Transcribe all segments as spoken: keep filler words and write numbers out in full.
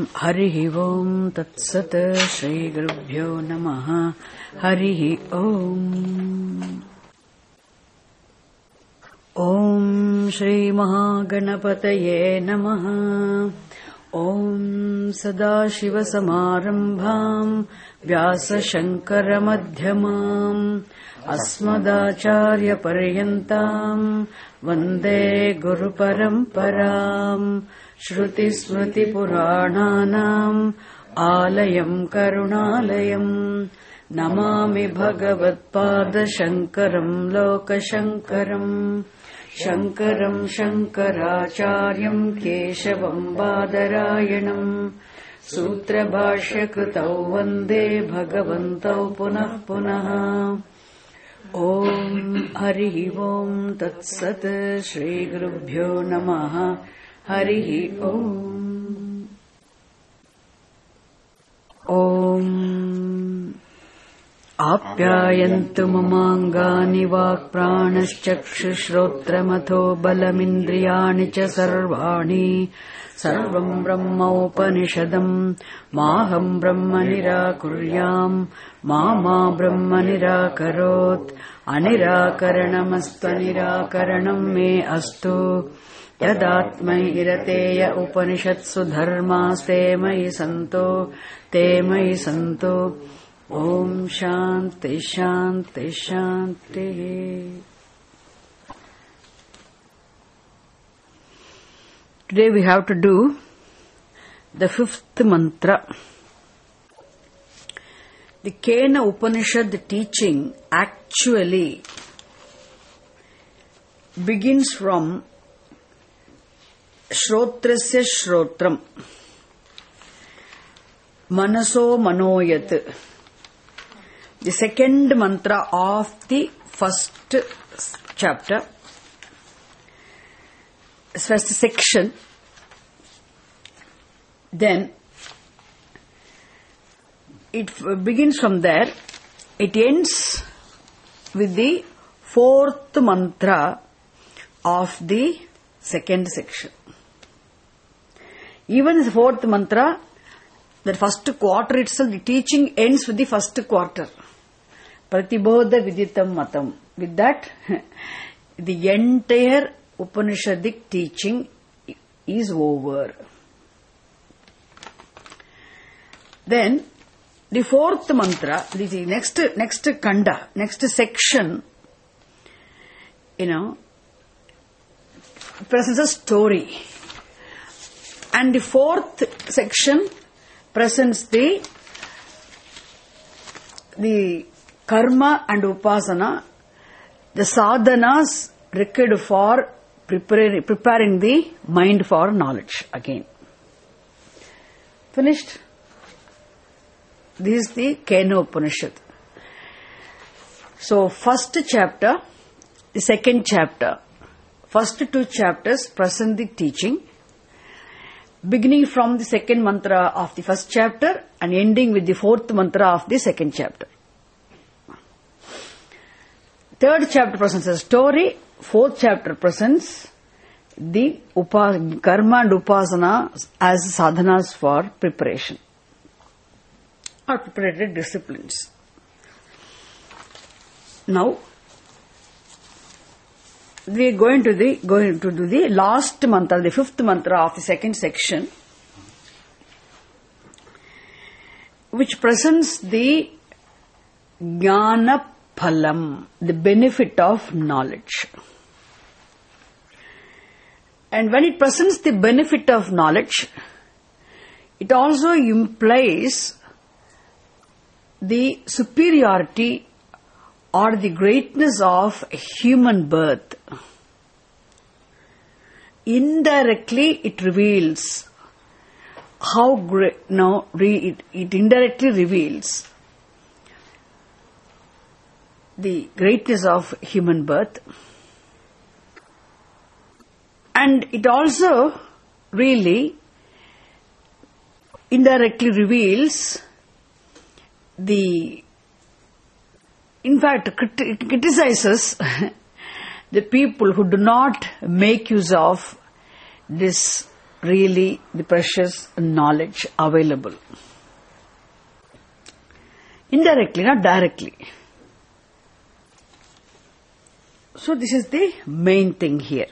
Harihi Om Tat Sat Shri Gurubhyo Namaha Harihi Om Om Shri Mahaganapataye Namaha Om Sadashiva Samarambham Vyasa Shankara Madhyamam Asmadacharya Paryantam Vande Guru Paramparam Shruti Smriti Purananam Alayam Karunalayam Namami Bhagavad Pada Shankaram Loka Shankaram Shankaram Shankaracharyam Keshavam Badarayanam Sutra Bhashya Krutau Vande Bhagavantau Punah Punah Om Harihi Om Tat Sat Shri Gurubhyo Namaha Harihi Om Om Apyayantu mamangani vak pranaschakshushrotramatho balamindriyani cha sarvani sarvam brahma upanishadam maham brahma nirakuryam mama brahma nirakarot anirakaranamastu nirakaranam me astu yadatmai irateya upanishatsu dharmas te mai santo te mai santo Om Shanti Shanti Shanti. Today we have to do the fifth mantra. The Kena Upanishad teaching actually begins from Shrotrasya Shrotram Manaso Manoyat, the second mantra of the first chapter, first section. Then it begins from there. It ends with the fourth mantra of the second section. Even the fourth mantra, the first quarter itself, the teaching ends with the first quarter. Pratibodha Viditam Matam. With that, the entire Upanishadic teaching is over. Then, the fourth mantra, the next, next kanda, next section, you know, presents a story. And the fourth section presents the, the karma and upasana, the sadhanas required for preparing, preparing the mind for knowledge again. Finished? This is the Kena Upanishad. So, first chapter, the second chapter, first two chapters present the teaching, beginning from the second mantra of the first chapter and ending with the fourth mantra of the second chapter. Third chapter presents a story, fourth chapter presents the upa, karma and upasana as sadhanas for preparation or preparatory disciplines. Now, we are going to the going to do the last mantra, the fifth mantra of the second section, which presents the jnana phalam, the benefit of knowledge. And when it presents the benefit of knowledge, it also implies the superiority or the greatness of human birth. Indirectly, it reveals how great, no, re, it, it indirectly reveals the greatness of human birth. And it also really indirectly reveals the, in fact, it criticizes the people who do not make use of this really the precious knowledge available. Indirectly, not directly. So this is the main thing here.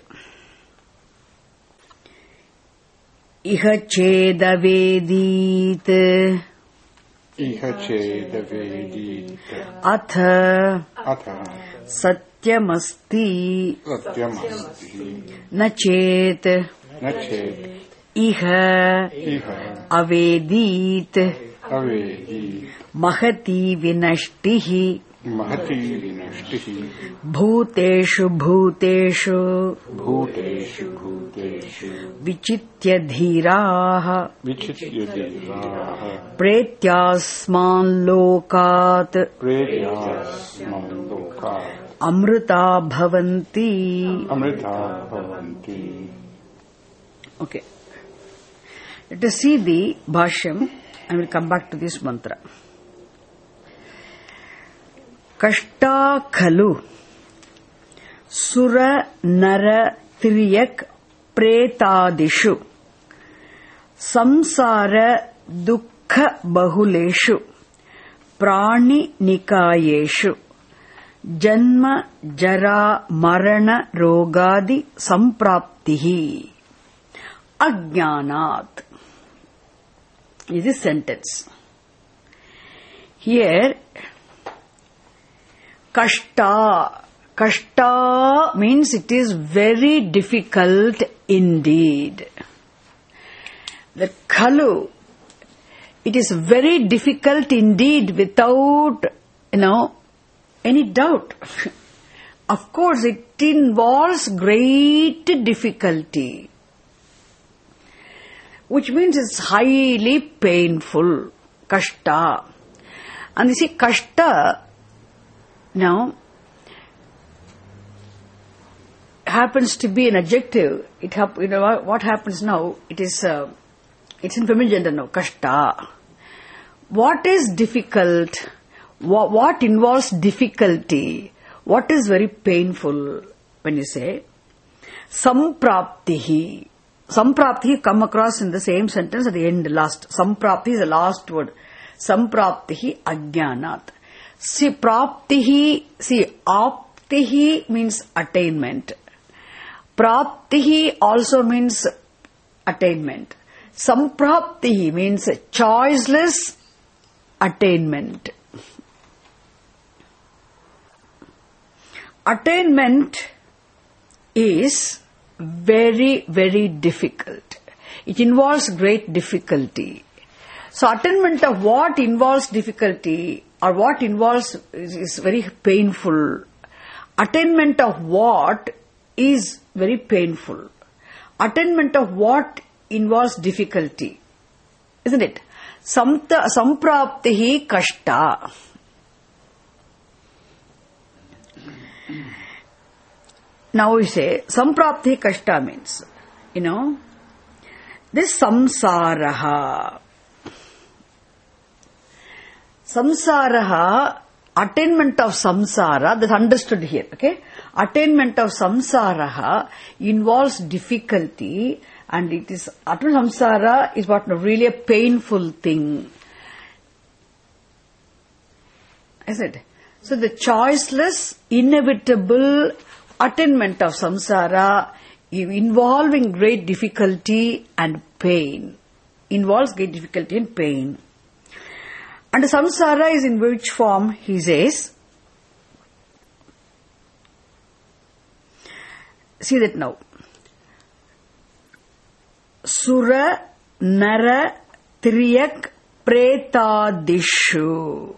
Iha chedavedit Iha chedavedit Atha Atha Satyamasti Satyamasti Nachet Nachet Iha Iha Avedit Avedi Mahati Vinashtihi Mahati Vinashtihi Bhuteshu Bhuteshu Bhuteshu Bhuteshu Vichitya Dhiraha Vichitya Dhiraha Pretyasman Lokat Pretyasman Lokat Amrita Bhavanti. Amrita Bhavanti. Okay. Let us see the Bhashyam. I will come back to this mantra. Kashta khalu sura nara triyak pretadishu samsara dukkha bahuleshu prani nikayeshu janma jara marana rogadi sampraptihi ajnanat. Is this sentence. Here, kashta. Kashta means it is very difficult indeed. The khalu, it is very difficult indeed without, you know, any doubt. Of course, it involves great difficulty, which means it's highly painful. Kashta. And you see, kashta, now, happens to be an adjective. It hap- you know what happens now? It is uh, it's in feminine gender now. Kashta. What is difficult? What, what involves difficulty? What is very painful when you say sampraptihi? Sampraptihi come across in the same sentence at the end, last. Sampraptihi is the last word. Sampraptihi ajnanat. See, praptihi, see, aptihi means attainment. Praptihi also means attainment. Sampraptihi means choiceless attainment. Attainment is very, very difficult. It involves great difficulty. So attainment of what involves difficulty or what involves is, is very painful. Attainment of what is very painful. Attainment of what involves difficulty. Isn't it? Samta, sampraptihi kashta. Now we say, sampraptihi kashta means, you know, this samsaraha. Samsaraha, attainment of samsara, that's understood here, okay? Attainment of samsaraha involves difficulty, and it is, attainment of samsara is what really a painful thing. Is it? So the choiceless, inevitable attainment of samsara involving great difficulty and pain. Involves great difficulty and pain. And samsara is in which form? He says, see that now. Sura nara triyak pretadishu.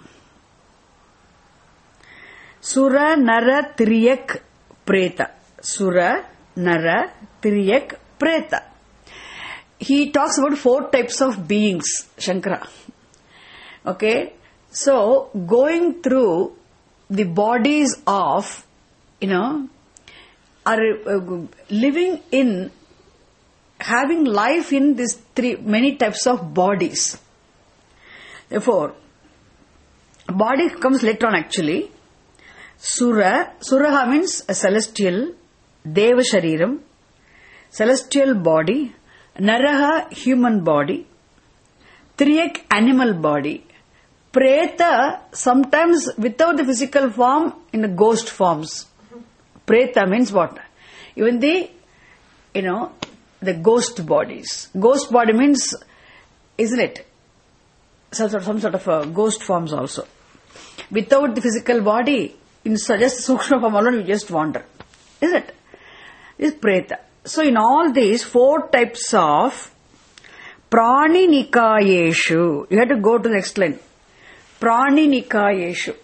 Sura nara triyak preta. Sura nara triyak preta. He talks about four types of beings, Shankara. Okay, so going through the bodies of, you know, are uh, living in, having life in these three, many types of bodies. Therefore, body comes later on actually. Sura, Suraha means a celestial, Deva Shariram, celestial body, Naraha, human body. Triyak, animal body. Preta, sometimes without the physical form, in the ghost forms. Preta means what? Even the, you know, the ghost bodies. Ghost body means, isn't it? Some sort, some sort of a ghost forms also. Without the physical body, in just Sukshma form alone, you just wander. Isn't it? This is Preta. So in all these four types of Prani Nikayeshu, you have to go to the next line. Prani Nikayeshu.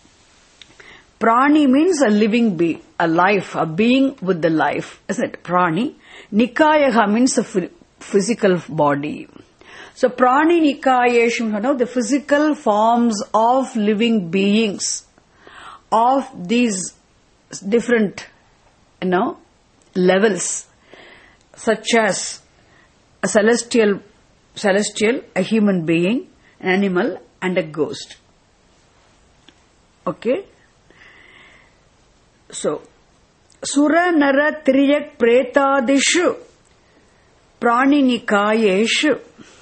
Prani means a living being, a life, a being with the life. Isn't it? Prani. Nikayaha means a physical body. So Prani Nikayeshu, you know, the physical forms of living beings of these different, you know, levels, such as a celestial, celestial, a human being, an animal, and a ghost. Okay? So, Sura Nara Triyak Pretadishu Prani Nikayeshu.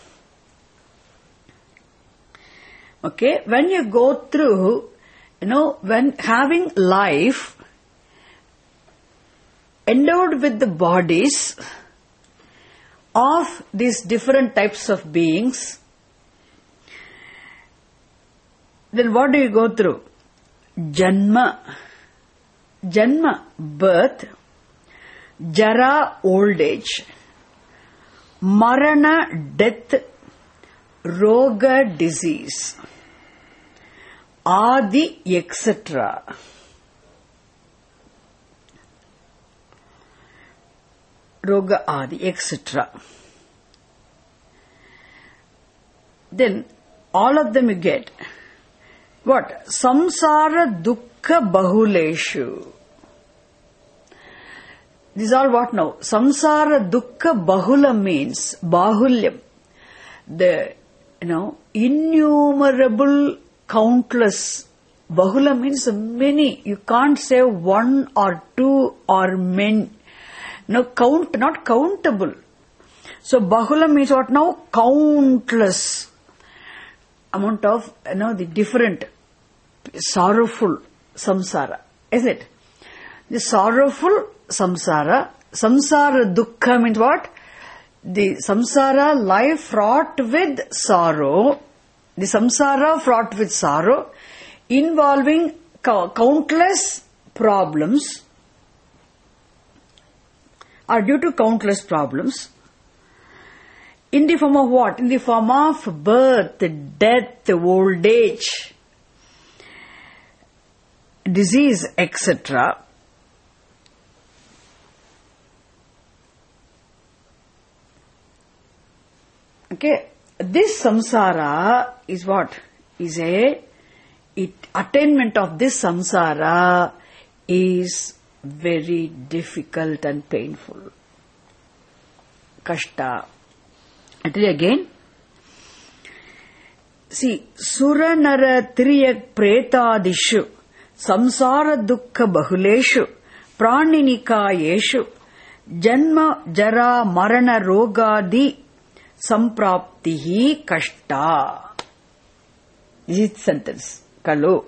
Okay? When you go through, you know, when having life endowed with the bodies of these different types of beings, then what do you go through? Janma. Janma, birth. Jara, old age. Marana, death. Roga, disease. Adi, et cetera. Roga, Adi, et cetera. Then, all of them you get. What? Samsara dukkha bahuleshu. These are what now? Samsara dukkha bahula means bahulyam. The, you know, innumerable, countless. Bahula means many. You can't say one or two or many. No, count, not countable. So bahula means what now? Countless amount of, you know, the different sorrowful samsara. Is it? The sorrowful samsara. Samsara dukkha means what? The samsara life fraught with sorrow. The samsara fraught with sorrow, involving countless problems, are due to countless problems. In the form of what? In the form of birth, death, old age, disease, et cetera. Okay, this samsara is what? Is a, it, attainment of this samsara is very difficult and painful. Kashta. I tell you again. See, Sura Nara Triyak Pretadishu Samsara Dukkha Bahuleshu Praninikayeshu Janma Jara Marana Rogadi Sampraptihi Kashta. This is the sentence. Kalu.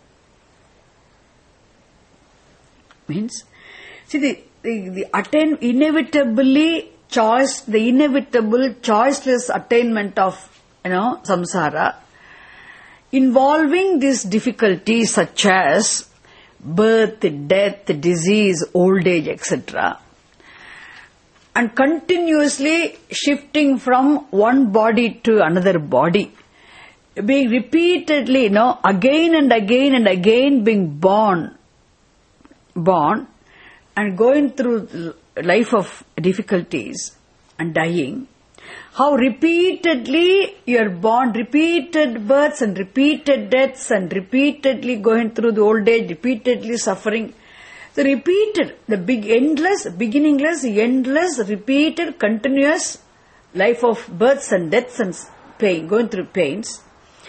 Means, see, the, the, the attain, inevitably choice, the inevitable choiceless attainment of, you know, samsara, involving these difficulties such as birth, death, disease, old age, et cetera, and continuously shifting from one body to another body, being repeatedly, you know, again and again and again being born, born, and going through life of difficulties and dying. How repeatedly you are born, repeated births and repeated deaths and repeatedly going through the old age, repeatedly suffering. The repeated, the big endless, beginningless, endless, repeated, continuous life of births and deaths and pain, going through pains.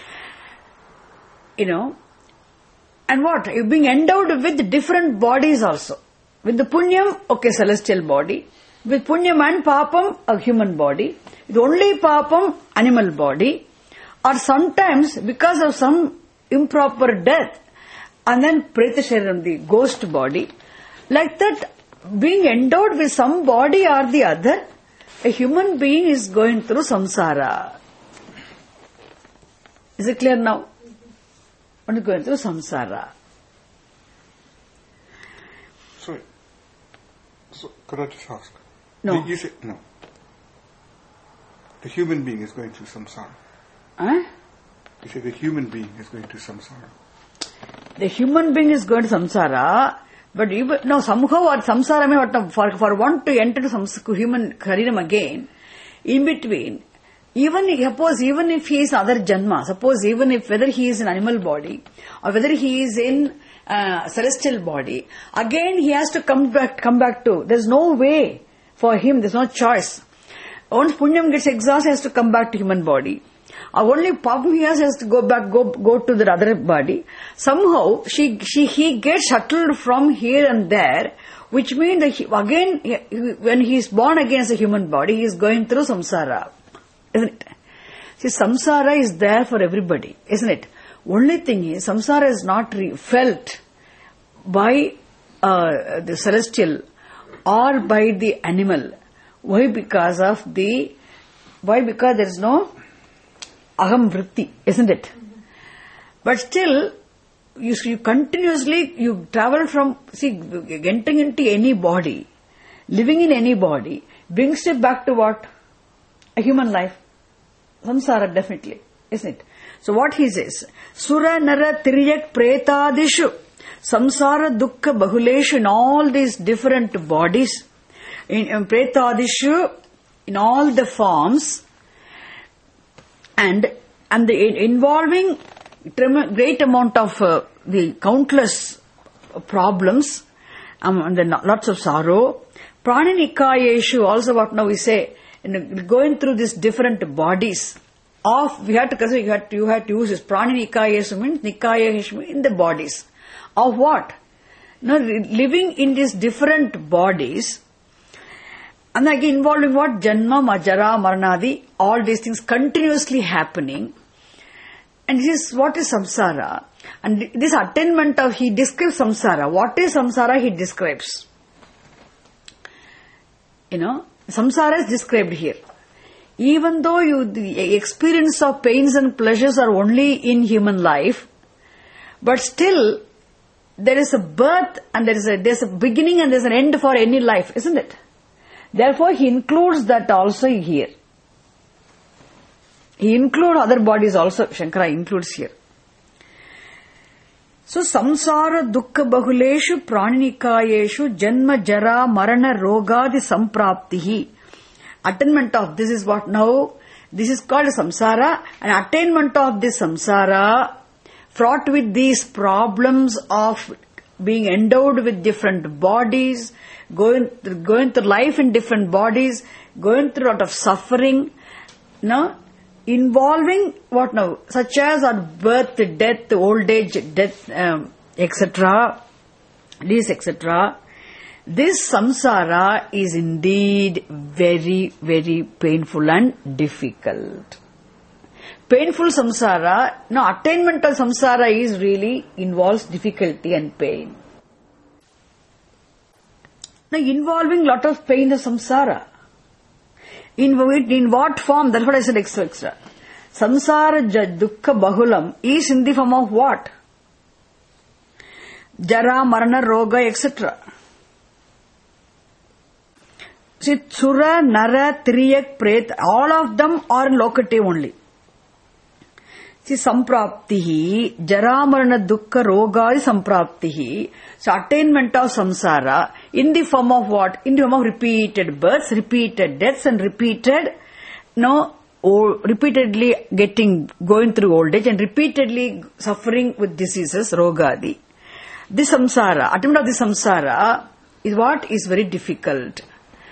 You know, and what? You're being endowed with different bodies also. With the punyam, okay, celestial body. With punyam and papam, a human body. With only papam, animal body. Or sometimes, because of some improper death, and then preta shariram, the ghost body. Like that, being endowed with some body or the other, a human being is going through samsara. Is it clear now? One is going through samsara. Sorry. So, could I just ask? No. You, you say, no. The human being is going through samsara. Huh? You say the human being is going through samsara. The human being is going to samsara, but even, no, somehow or samsara, may what, for, for one to enter to some human shariram again, in between, even if, suppose even if he is other janma, suppose even if whether he is in animal body or whether he is in uh, celestial body, again he has to come back, come back to, there's no way for him, there's no choice. Once punyam gets exhausted, he has to come back to human body. Or only papam he has, has to go back, go go to the other body. Somehow, she, she, he gets shuttled from here and there, which means that he, again, he, when he is born again as a human body, he is going through samsara. Isn't it? See, samsara is there for everybody, isn't it? Only thing is, samsara is not re- felt by uh, the celestial or by the animal. Why? Because of the, why? Because there is no aham vritti, isn't it? Mm-hmm. But still, you, you continuously, you travel from, see, entering into any body, living in any body, brings you back to what? A human life. Samsara, definitely, isn't it? So what he says, Sura Nara Tiryak Pretadishu, Samsara Dukkha Bahuleshu, in all these different bodies, in, in Pretadishu, in all the forms, and and the involving great amount of uh, the countless problems, um, and then lots of sorrow. Praninikayeshu, also what now we say, in going through these different bodies of, we have to consider, you have to, you have to use this. Praninikayeshu means, nikayeshu means in the bodies. Of what? Now, living in these different bodies, and again involving what? Janma, Majara, Maranadi, all these things continuously happening. And this is what is samsara. And this attainment of, he describes samsara. What is samsara? He describes. You know, samsara is described here. Even though you, the experience of pains and pleasures are only in human life, but still, there is a birth and there is a, there's a beginning and there's an end for any life, isn't it? Therefore, he includes that also here. He includes other bodies also. Shankara includes here. So, samsara dukkha bahuleshu praninikayeshu janma jara marana rogadi sampraptihi. Attainment of this is what now? This is called samsara. And attainment of this samsara, fraught with these problems of being endowed with different bodies, going going through life in different bodies, going through a lot of suffering, no, involving what now, such as our birth, death, old age, death, um, et cetera. This, et cetera. This samsara is indeed very, very painful and difficult. Painful samsara, no, attainment of samsara is really involves difficulty and pain. Now, involving lot of pain of samsara. In, in what form? That's what I said extra, extra. Samsara dukkha bahulam is in the form of what? Jara, marana, roga, et cetera. See, Sura, Nara, Triyak, Pret, all of them are in locative only. See, sampraptihi, jara, marana, dukkha, roga is sampraptihi. So, attainment of samsara in the form of what? In the form of repeated births, repeated deaths, and repeated, no, or repeatedly getting, going through old age and repeatedly suffering with diseases, rogadi. This samsara, attainment of this samsara is what is very difficult.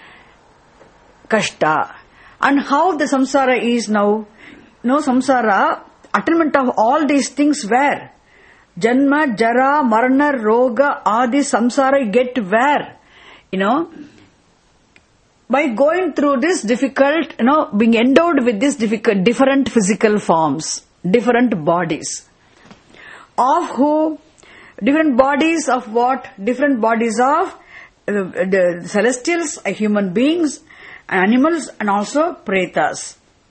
Kashta. And how the samsara is now? No, samsara, attainment of all these things where? Janma, Jara, Marana, Roga, Adi, Samsara, get where? You know, by going through this difficult, you know, being endowed with this difficult, different physical forms, different bodies. Of who? Different bodies of what? Different bodies of uh, the celestials, uh, human beings, animals, and also pretas.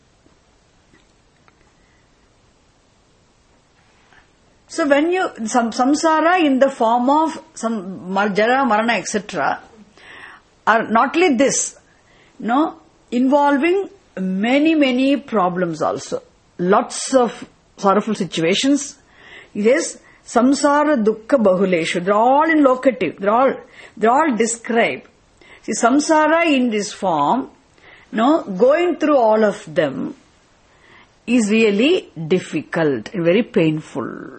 So when you, some samsara in the form of some jara, marana, et cetera are not only this, no, involving many, many problems also. Lots of sorrowful situations. Yes, samsara dukkha bahuleshu. They're all in locative. They're all, they're all described. See, samsara in this form, no, going through all of them is really difficult and very painful.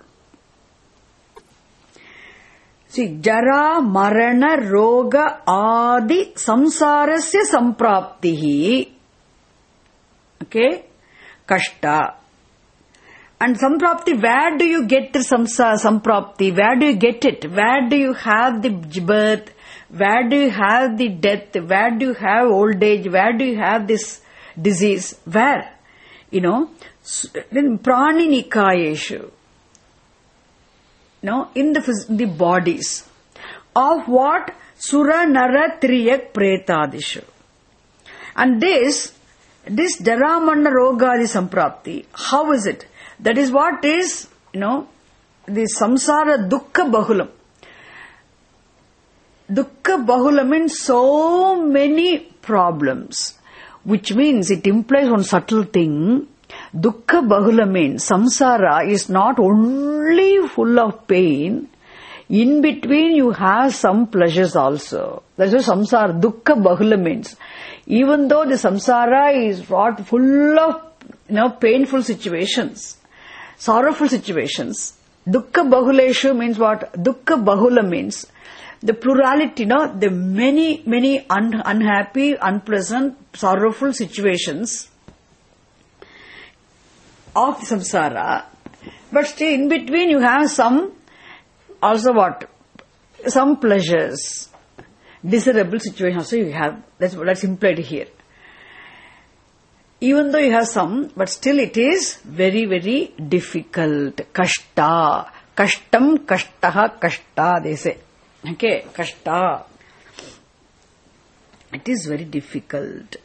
See, jara, marana, roga, adi, samsarasya sampraptihi. Okay? Kashta. And samprapti, where do you get the samsara, samprapti? Where do you get it? Where do you have the birth? Where do you have the death? Where do you have old age? Where do you have this disease? Where? You know, then prani nikayeshu. No, in the the bodies of what? Sura, Nara, Triyak, Pretadishu. And this, this Jaramanna Rogadi Samprapti, how is it? That is what is, you know, the Samsara Dukkha Bahulam. Dukkha Bahulam means so many problems, which means it implies one subtle thing. Dukkha bahula means samsara is not only full of pain, in between you have some pleasures also. That's what samsara, dukkha bahula means. Even though the samsara is what full of, you know, painful situations, sorrowful situations, dukkha bahuleshu means what? Dukkha bahula means the plurality, you know, the many, many un- unhappy, unpleasant, sorrowful situations of samsara, but still in between you have some, also what? Some pleasures, desirable situation also you have. That's that's implied here. Even though you have some, but still it is very, very difficult. Kashta. Kashtam, kashtaha, kashta, they say. Okay, kashta. It is very difficult.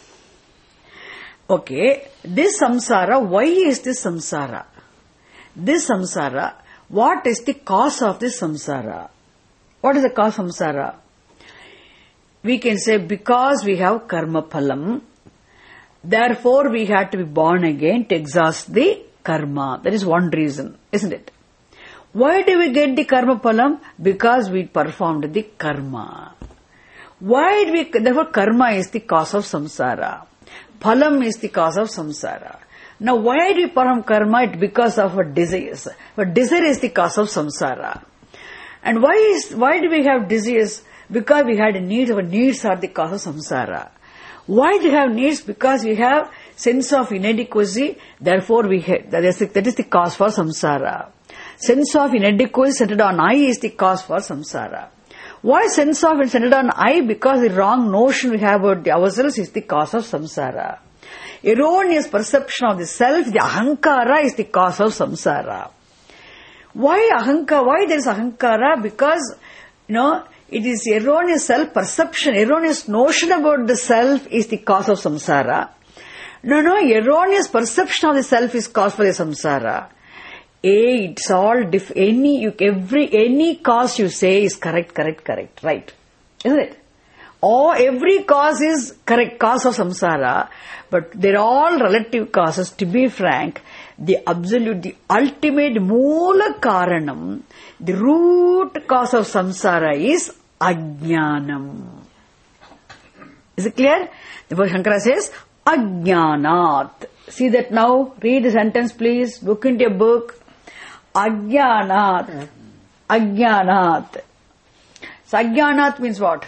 Okay, this samsara, why is this samsara? This samsara, what is the cause of this samsara? What is the cause of samsara? We can say because we have karma phalam, therefore we have to be born again to exhaust the karma. That is one reason, isn't it? Why do we get the karma phalam? Because we performed the karma. Why do we, therefore karma is the cause of samsara. Phalam is the cause of samsara. Now why do we perform karma? It's because of our desires. But desire is the cause of samsara. And why is, why do we have desires? Because we had needs. Our needs are the cause of samsara. Why do we have needs? Because we have sense of inadequacy. Therefore we have, that is the, that is the cause for samsara. Sense of inadequacy centered on I is the cause for samsara. Why sense of it centered on I? Because the wrong notion we have about ourselves is the cause of samsara. Erroneous perception of the self, the ahankara, is the cause of samsara. Why ahankara? Why there is ahankara? Because, you know, it is erroneous self-perception, erroneous notion about the self is the cause of samsara. No, no, erroneous perception of the self is cause for the samsara. A, it's all diff, any, you, every, any cause you say is correct, correct, correct, right? Isn't it? Or every cause is correct, cause of samsara, but they're all relative causes. To be frank, the absolute, the ultimate moola karanam, the root cause of samsara is ajnanam. Is it clear? Therefore Shankara says, ajnanat. See that now? Read the sentence please. Look into your book. Ajnanat. Ajnanat. So ajnanat means what?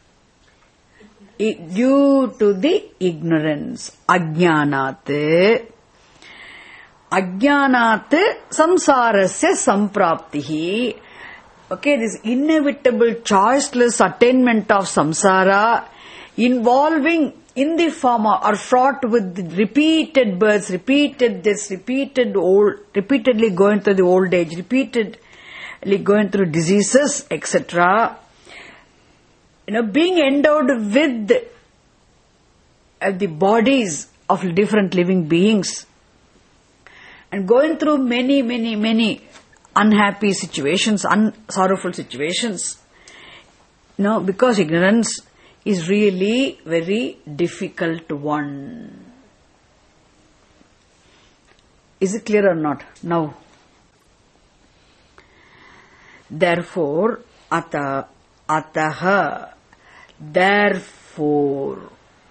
Due to the ignorance. Ajnanat. Ajnanat samsarasya sampraptihi. Okay, this inevitable choiceless attainment of samsara involving in the form or fraught with repeated births, repeated this, repeated old, repeatedly going through the old age, repeatedly going through diseases, et cetera. You know, being endowed with uh, the bodies of different living beings and going through many, many, many unhappy situations, unsorrowful situations. You know, because ignorance is really very difficult one. Is it clear or not? Now, therefore, ata, ataha, therefore.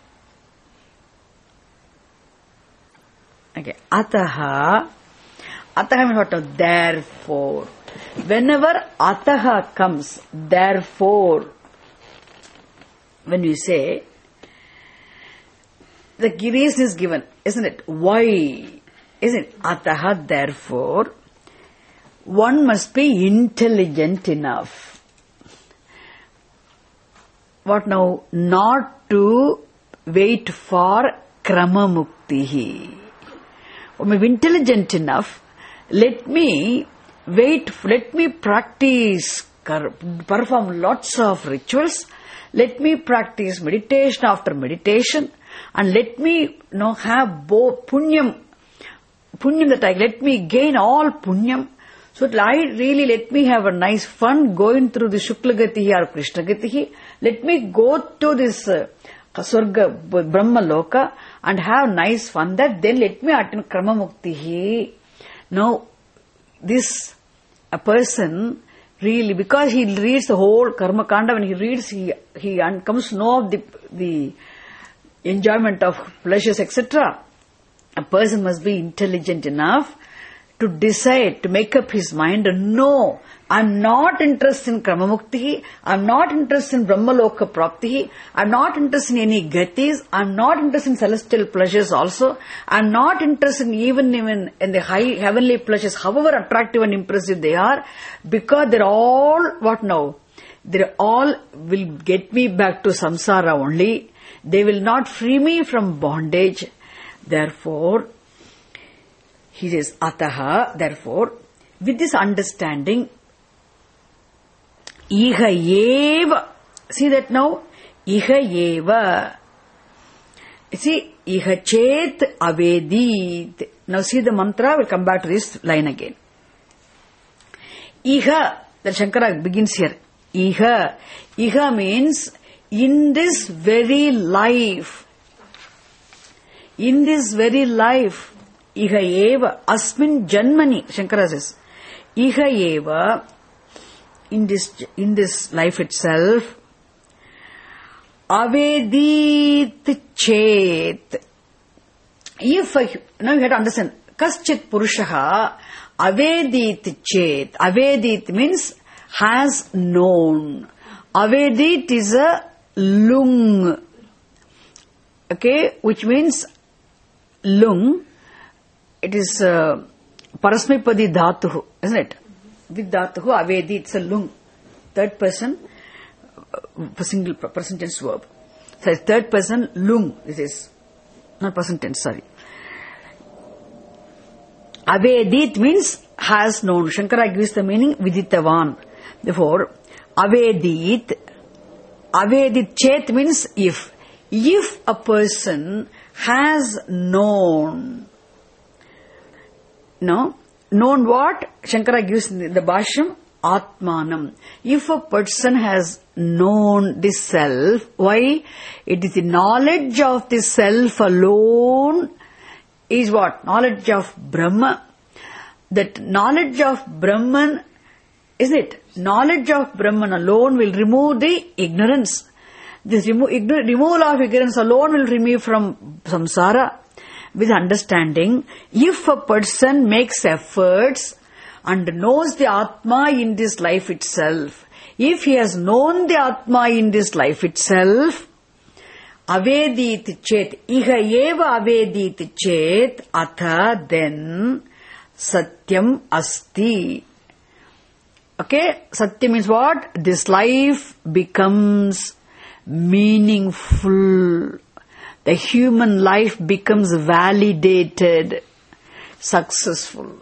Okay, ataha, ataha means what? Therefore. Whenever ataha comes, therefore, when we say, the reason is given, isn't it? Why? Isn't it? Ataha, therefore, one must be intelligent enough. What now? Not to wait for krama muktihi. One must be intelligent enough. Let me wait, let me practice, perform lots of rituals. Let me practice meditation after meditation, and let me, you know, have both punyam, punyam that I, let me gain all punyam. So I really, let me have a nice fun going through the Shuklagatihi or Krishnagatihi. Let me go to this uh, Surga, Brahma Loka and have nice fun that, then let me attend Krama Muktihi. Now, this, a person, really, because he reads the whole Karma Kanda, when he reads, he he comes to know of the, the enjoyment of pleasures, et cetera. A person must be intelligent enough to decide, to make up his mind, and no, I'm not interested in Krama Mukti, I'm not interested in Brahma Loka Prapti, I'm not interested in any gatis, I'm not interested in celestial pleasures also, I'm not interested in even, even in the high heavenly pleasures, however attractive and impressive they are, because they're all, what now? They all will get me back to samsara only. They will not free me from bondage. Therefore, he says, ataha, therefore, with this understanding, iha eva, see that now? Iha eva. See, iha chet avedit. Now see the mantra, we'll come back to this line again. Iha, that Shankara begins here. Iha. Iha means in this very life. In this very life. Iha eva. Asmin janmani. Shankara says. Iha eva. In this, in this life itself. Avedit chet. If I, now you have to understand. Kaschit purushaha. Avedit chet. Avedit means has known. Avedit is a lung. Okay, which means lung. It is uh, parasmipadi dhatuhu, isn't it? With dhatuhu, avedit, it's a lung. Third person, uh, single present tense verb. So third person, lung, this is. Not present tense, sorry. Avedit means has known. Shankara gives the meaning viditavan. Therefore, avedit, avedit chet means if. If a person has known, no, known what? Shankara gives the, the Bhashyam, Atmanam. If a person has known the self, why? It is the knowledge of the self alone is what? Knowledge of Brahma. That knowledge of Brahman, is it? Knowledge of Brahman alone will remove the ignorance. This remo- igno- removal of ignorance alone will remove from samsara. With understanding, if a person makes efforts and knows the Atma in this life itself, if he has known the Atma in this life itself, avedit chet, iha eva avedit chet, atha, then satyam asti. Okay, satyam means what? This life becomes meaningful. The human life becomes validated, successful.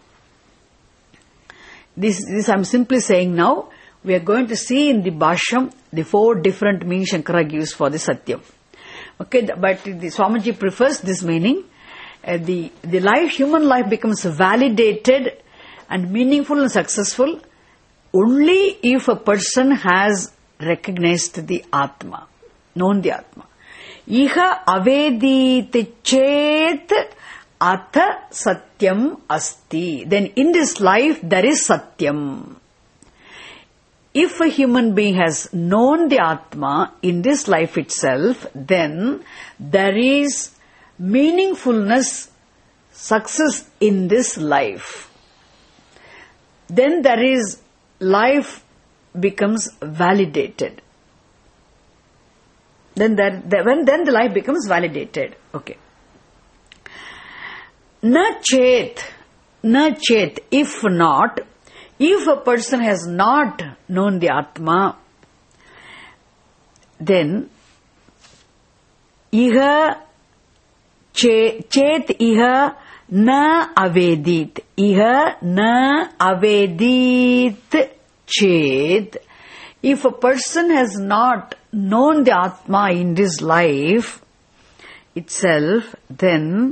This, this I'm simply saying now. We are going to see in the Bhashyam the four different meanings Shankara gives for the Satyam. Okay, but the Swamiji prefers this meaning. Uh, the, the life, human life becomes validated and meaningful and successful only if a person has recognized the Atma, known the Atma. Iha avedit chet atha satyam asti. Then in this life there is Satyam. If a human being has known the Atma in this life itself, then there is meaningfulness, success in this life. Then there is, life becomes validated. Then there, there when then the life becomes validated. Okay. Na chet, na chet, if not, if a person has not known the Atma, then iha chet iha na avedit. Iha na avedit chet. If a person has not known the Atma in this life itself, then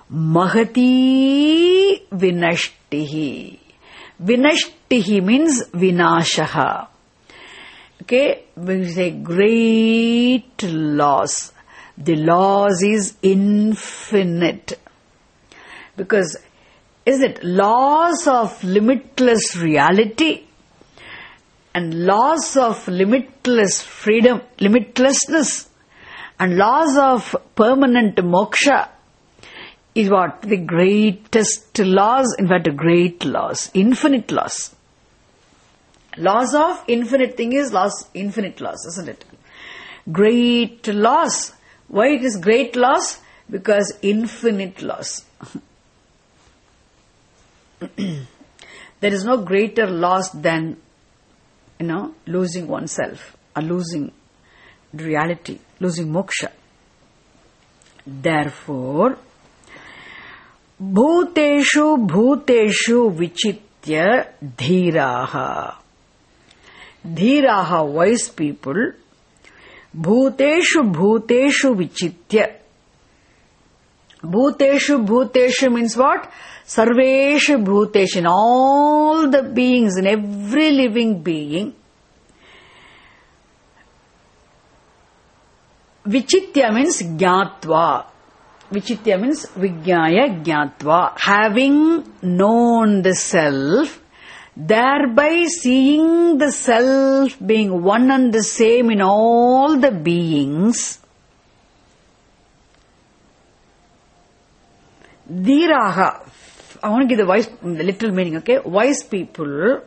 mahati vinashtihi. Vinashtihi means vinashaha. Okay, we say great loss. The loss is infinite. Because, is it loss of limitless reality and loss of limitless freedom, limitlessness and loss of permanent moksha is what? The greatest loss, in fact a great loss, infinite loss. Loss of infinite thing is loss, infinite loss, isn't it? Great loss. Why it is great loss? Because infinite loss. There is no greater loss than, you know, losing oneself or losing reality, losing moksha. Therefore, bhuteshu bhuteshu vichitya dhiraha. Dhiraha, wise people. Bhuteshu bhuteshu vichitya. Bhuteshu bhuteshu means what? Sarveshu bhuteshu. In all the beings, in every living being. Vichitya means jnatva. Vichitya means vijnaya jnatva. Having known the self, thereby seeing the self being one and the same in all the beings. Dhiraha. I want to give the wise, the literal meaning, okay? Wise people.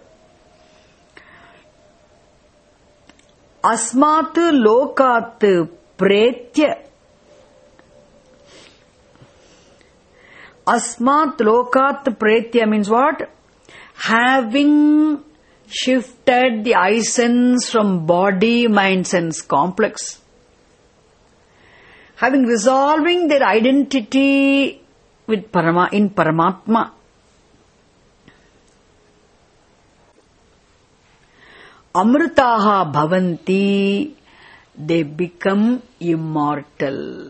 Asmat lokat pretya. Asmat lokat pretya means what? Having shifted the I sense from body, mind, sense complex. Having resolving their identity with Parama, in Paramatma. Amritaha bhavanti, they become immortal.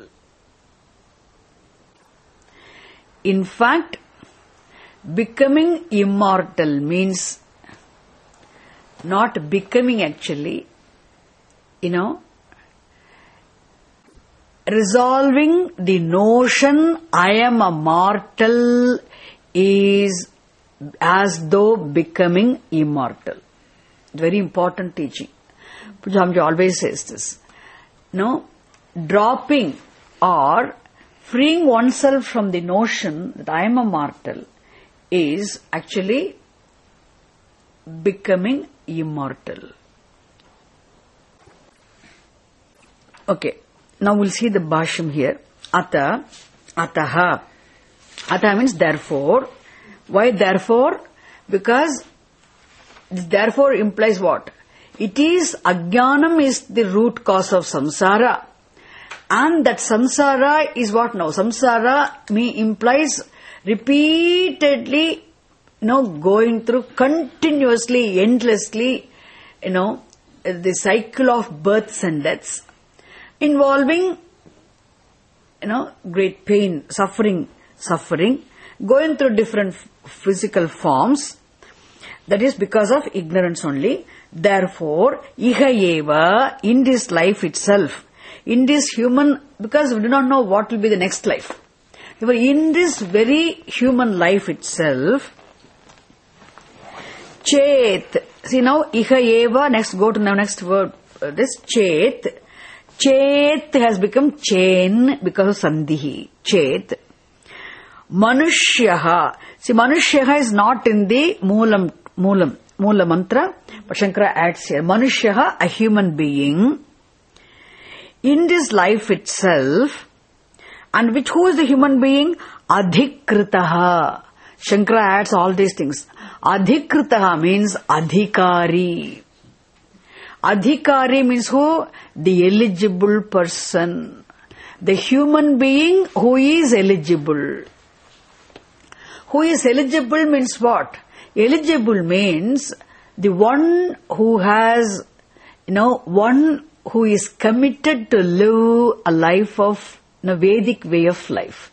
In fact, becoming immortal means not becoming actually, you know, resolving the notion I am a mortal is as though becoming immortal. Very important teaching. Pujamji always says this. No, dropping or freeing oneself from the notion that I am a mortal is actually becoming immortal. Okay. Now we'll see the Bhashyam here. Ata, ataha. Ata means therefore. Why therefore? Because therefore implies what? It is, ajnanam is the root cause of samsara. And that samsara is what now? Samsara me implies repeatedly, you know, going through continuously, endlessly, you know, the cycle of births and deaths, involving, you know, great pain, suffering, suffering, going through different physical forms. That is because of ignorance only. Therefore, iha eva, in this life itself, in this human, because we do not know what will be the next life. Therefore, in this very human life itself, chet, see now, iha eva, next go to the next word, uh, this chet, chet has become chain because of sandhihi, chet. Manushyaha, see manushyaha is not in the moolam, moolam, moola mantra, but Shankara adds here, manushyaha, a human being, in this life itself, and which who is the human being? Adhikritaha. Shankara adds all these things. Adhikritaha means adhikari. Adhikari means who? The eligible person. The human being who is eligible. Who is eligible means what? Eligible means the one who has, you know, one who is committed to live a life of, you know, Vedic way of life.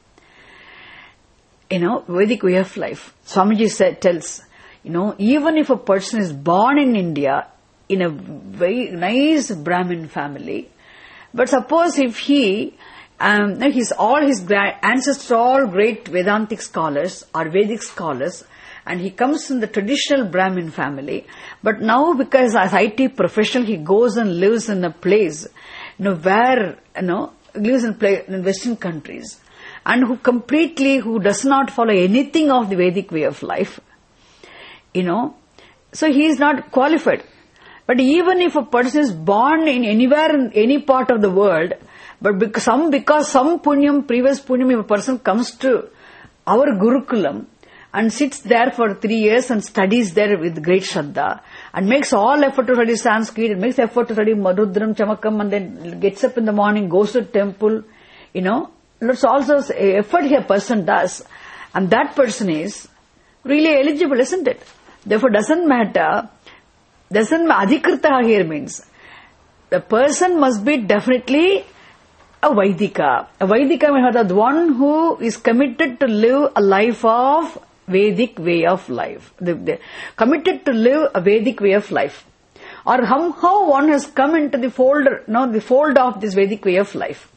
You know, Vedic way of life. Swamiji said, tells, you know, even if a person is born in India in a very nice Brahmin family, but suppose if he, um, his all his grand ancestors are all great Vedantic scholars or Vedic scholars, and he comes from the traditional Brahmin family, but now because as I T professional he goes and lives in a place, you know, where, you know, lives in, play, in Western countries, and who completely, who does not follow anything of the Vedic way of life, you know, so he is not qualified. But even if a person is born in anywhere in any part of the world, but because some, because some punyam, previous punyam, if a person comes to our Gurukulam and sits there for three years and studies there with great Shraddha and makes all effort to study Sanskrit and makes effort to study Madhudram, Chamakam, and then gets up in the morning, goes to the temple, you know, that's also effort a person does, and that person is really eligible, isn't it? Therefore, doesn't matter, doesn't adhikrita here means the person must be definitely a Vaidika. A Vaidika means the one who is committed to live a life of Vedic way of life. The, the, committed to live a Vedic way of life. Or somehow one has come into the fold, no, the fold of this Vedic way of life.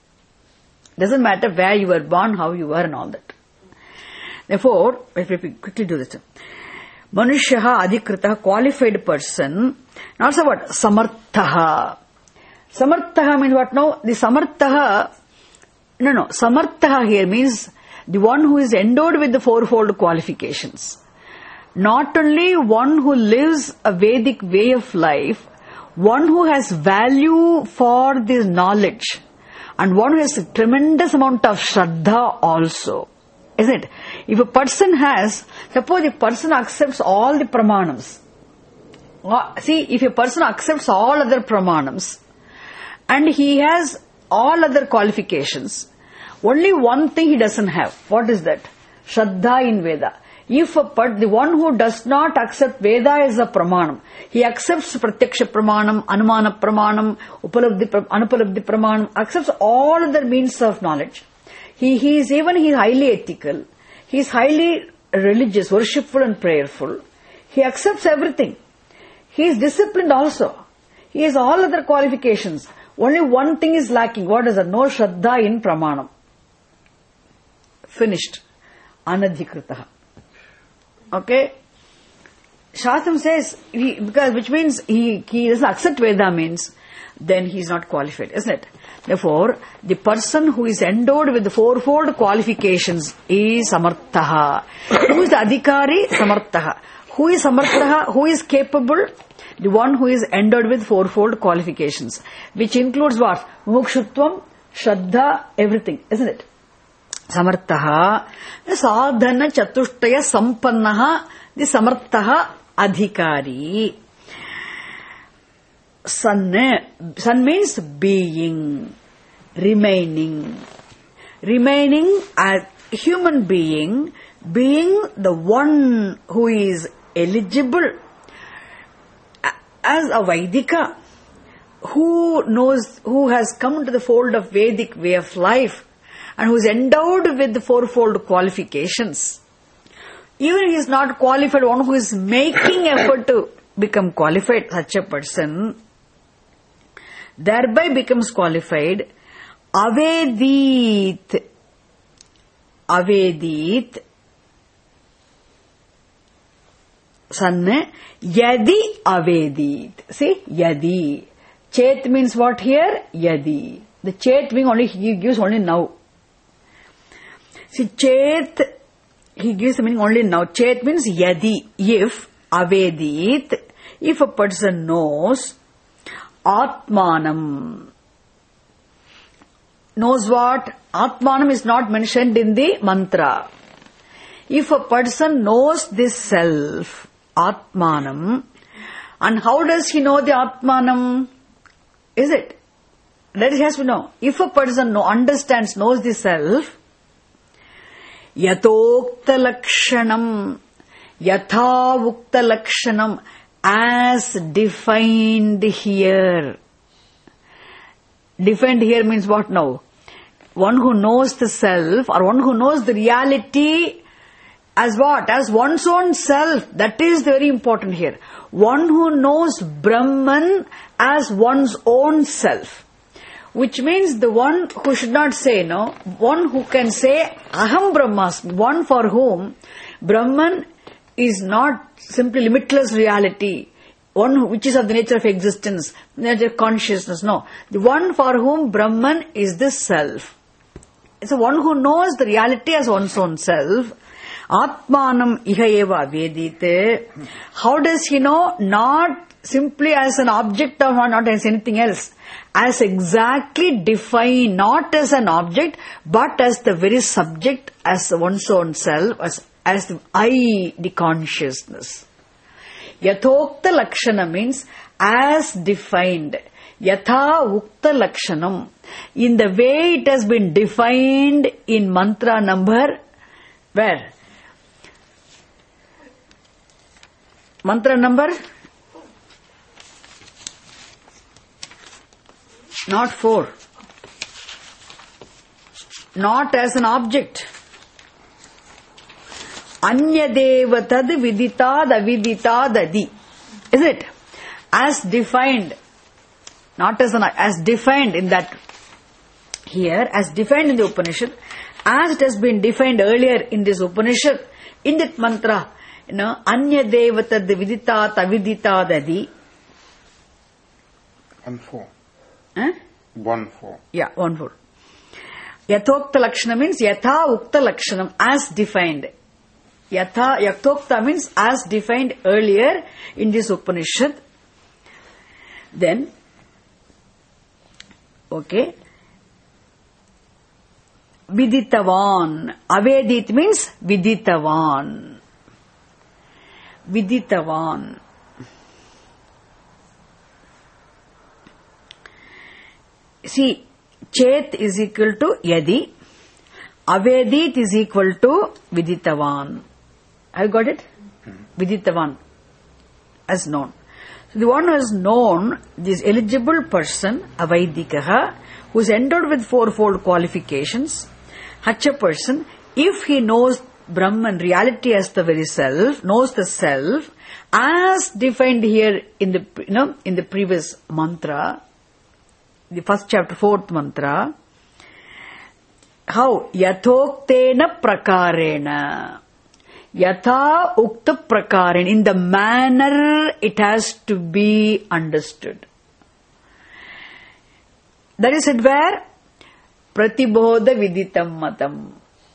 Doesn't matter where you were born, how you were and all that. Therefore, let me quickly do this. Manushyaha adhikrita, qualified person. Not so what? Samarthaha. Samarthaha means what now? The samarthaha, no, no, samarthaha here means the one who is endowed with the fourfold qualifications. Not only one who lives a Vedic way of life, one who has value for this knowledge, and one who has a tremendous amount of Shraddha also. Isn't it? If a person has, suppose a person accepts all the pramanams. See, if a person accepts all other pramanams, and he has all other qualifications, only one thing he doesn't have. What is that? Shraddha in Veda. If a part, the one who does not accept Veda as a pramanam, he accepts pratyaksha pramanam, anumana pramanam, upalabdhi, anupalabdhi pramanam, accepts all other means of knowledge. He, he is even, he is highly ethical. He is highly religious, worshipful and prayerful. He accepts everything. He is disciplined also. He has all other qualifications. Only one thing is lacking. What is that? No Shraddha in pramanam. Finished. Anadhikritaha. Okay? Shastram says, he, because, which means he, he doesn't accept Veda means, then he is not qualified, isn't it? Therefore, the person who is endowed with the fourfold qualifications is samarthaha. Who is the adhikari? Samarthaha. Who is samarthaha? Who is capable? The one who is endowed with fourfold qualifications, which includes what? Mukshutvam, Shraddha, everything, isn't it? Samarthaha, sadhana chatushtaya sampannaha, the samarthaha adhikari. Sun. Sun means being, remaining. Remaining as human being, being the one who is eligible as a Vaidika, who knows, who has come to the fold of Vedic way of life, and who is endowed with the fourfold qualifications. Even if he is not qualified, one who is making effort to become qualified, such a person thereby becomes qualified. Avedit. Avedit. Sanne. Yadi avedit. See? Yadi. Chet means what here? Yadi. The chet means only, he gives only now. See, chet, he gives the meaning only now. Chet means yadi. If, avedit, if a person knows, atmanam. Knows what? Atmanam is not mentioned in the mantra. If a person knows this self, atmanam, and how does he know the atmanam? Is it? That he has to know. If a person know, understands, knows the self, yatokta lakshanam, yathavukta lakshanam, as defined here. Defined here means what now? One who knows the self, or one who knows the reality as what? As one's own self. That is very important here. One who knows Brahman as one's own self. Which means the one who should not say, no, one who can say, Aham Brahmasmi, one for whom Brahman is not simply limitless reality, one which is of the nature of existence, nature of consciousness, no. The one for whom Brahman is the self. It's the one who knows the reality as one's own self. Atmanam iha eva vedite. How does he know? Not simply as an object or not as anything else. As exactly defined, not as an object, but as the very subject, as one's own self, as, as the I, the consciousness. Yathokta lakshana means as defined. Yatha ukta lakshanam. In the way it has been defined in mantra number, where? Mantra number? Not four. Not as an object. Anyadeva tad viditad aviditad adi. Is it? As defined. Not as an, as defined in that here, as defined in the Upanishad, as it has been defined earlier in this Upanishad, in that mantra, you know, Anyadeva tad viditad aviditad adi. One four. Huh? One four. Yeah, one four. Yathokta lakshana means yatha ukta lakshanam, as defined. Yatha, yathokta means as defined earlier in this Upanishad. Then, okay, viditavan. Avedit means viditavan. Viditavan. See, chet is equal to yadi. Avedit is equal to viditavan. Have you got it? Mm-hmm. Viditavan. As known. So the one who has known this eligible person, avaidikaha, who is endowed with fourfold qualifications, such a person, if he knows Brahman, reality as the very self, knows the self, as defined here in the, you know, in the previous mantra, the first chapter, fourth mantra, how? Yathoktena prakarena. Yatha ukta prakarena. In the manner it has to be understood. That is it where? Pratibodha viditam matam.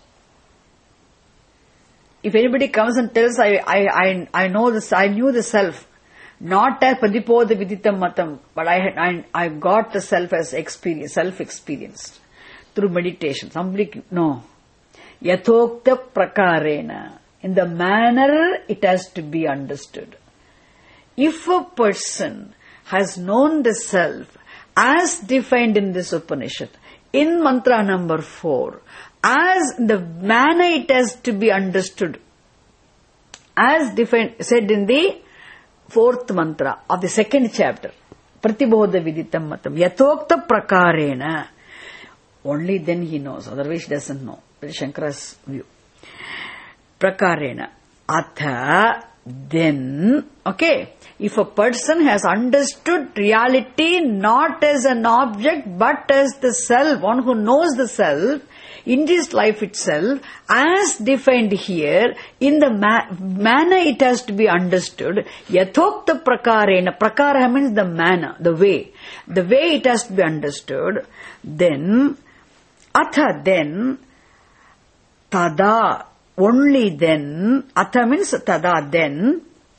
If anybody comes and tells, I, I, I, I know this, I knew the self, not as Pratibodha viditam matam, but I, I, I got the self as experience, self-experienced through meditation. Somebody, no. Yathokta prakarena. In the manner it has to be understood. If a person has known the self as defined in this Upanishad, in mantra number four, as the manner it has to be understood, as defined, said in the fourth mantra of the second chapter, Pratibodha Viditam Matam, Yatokta Prakarena. Only then he knows, otherwise he doesn't know. That is Shankara's view. Prakarena. Atha, then, okay, if a person has understood reality not as an object but as the self, one who knows the self, in this life itself, as defined here, in the ma- manner it has to be understood, yathokta prakarena, prakara means the manner, the way, the way it has to be understood, then, atha then, tada, only then, atha means tada then,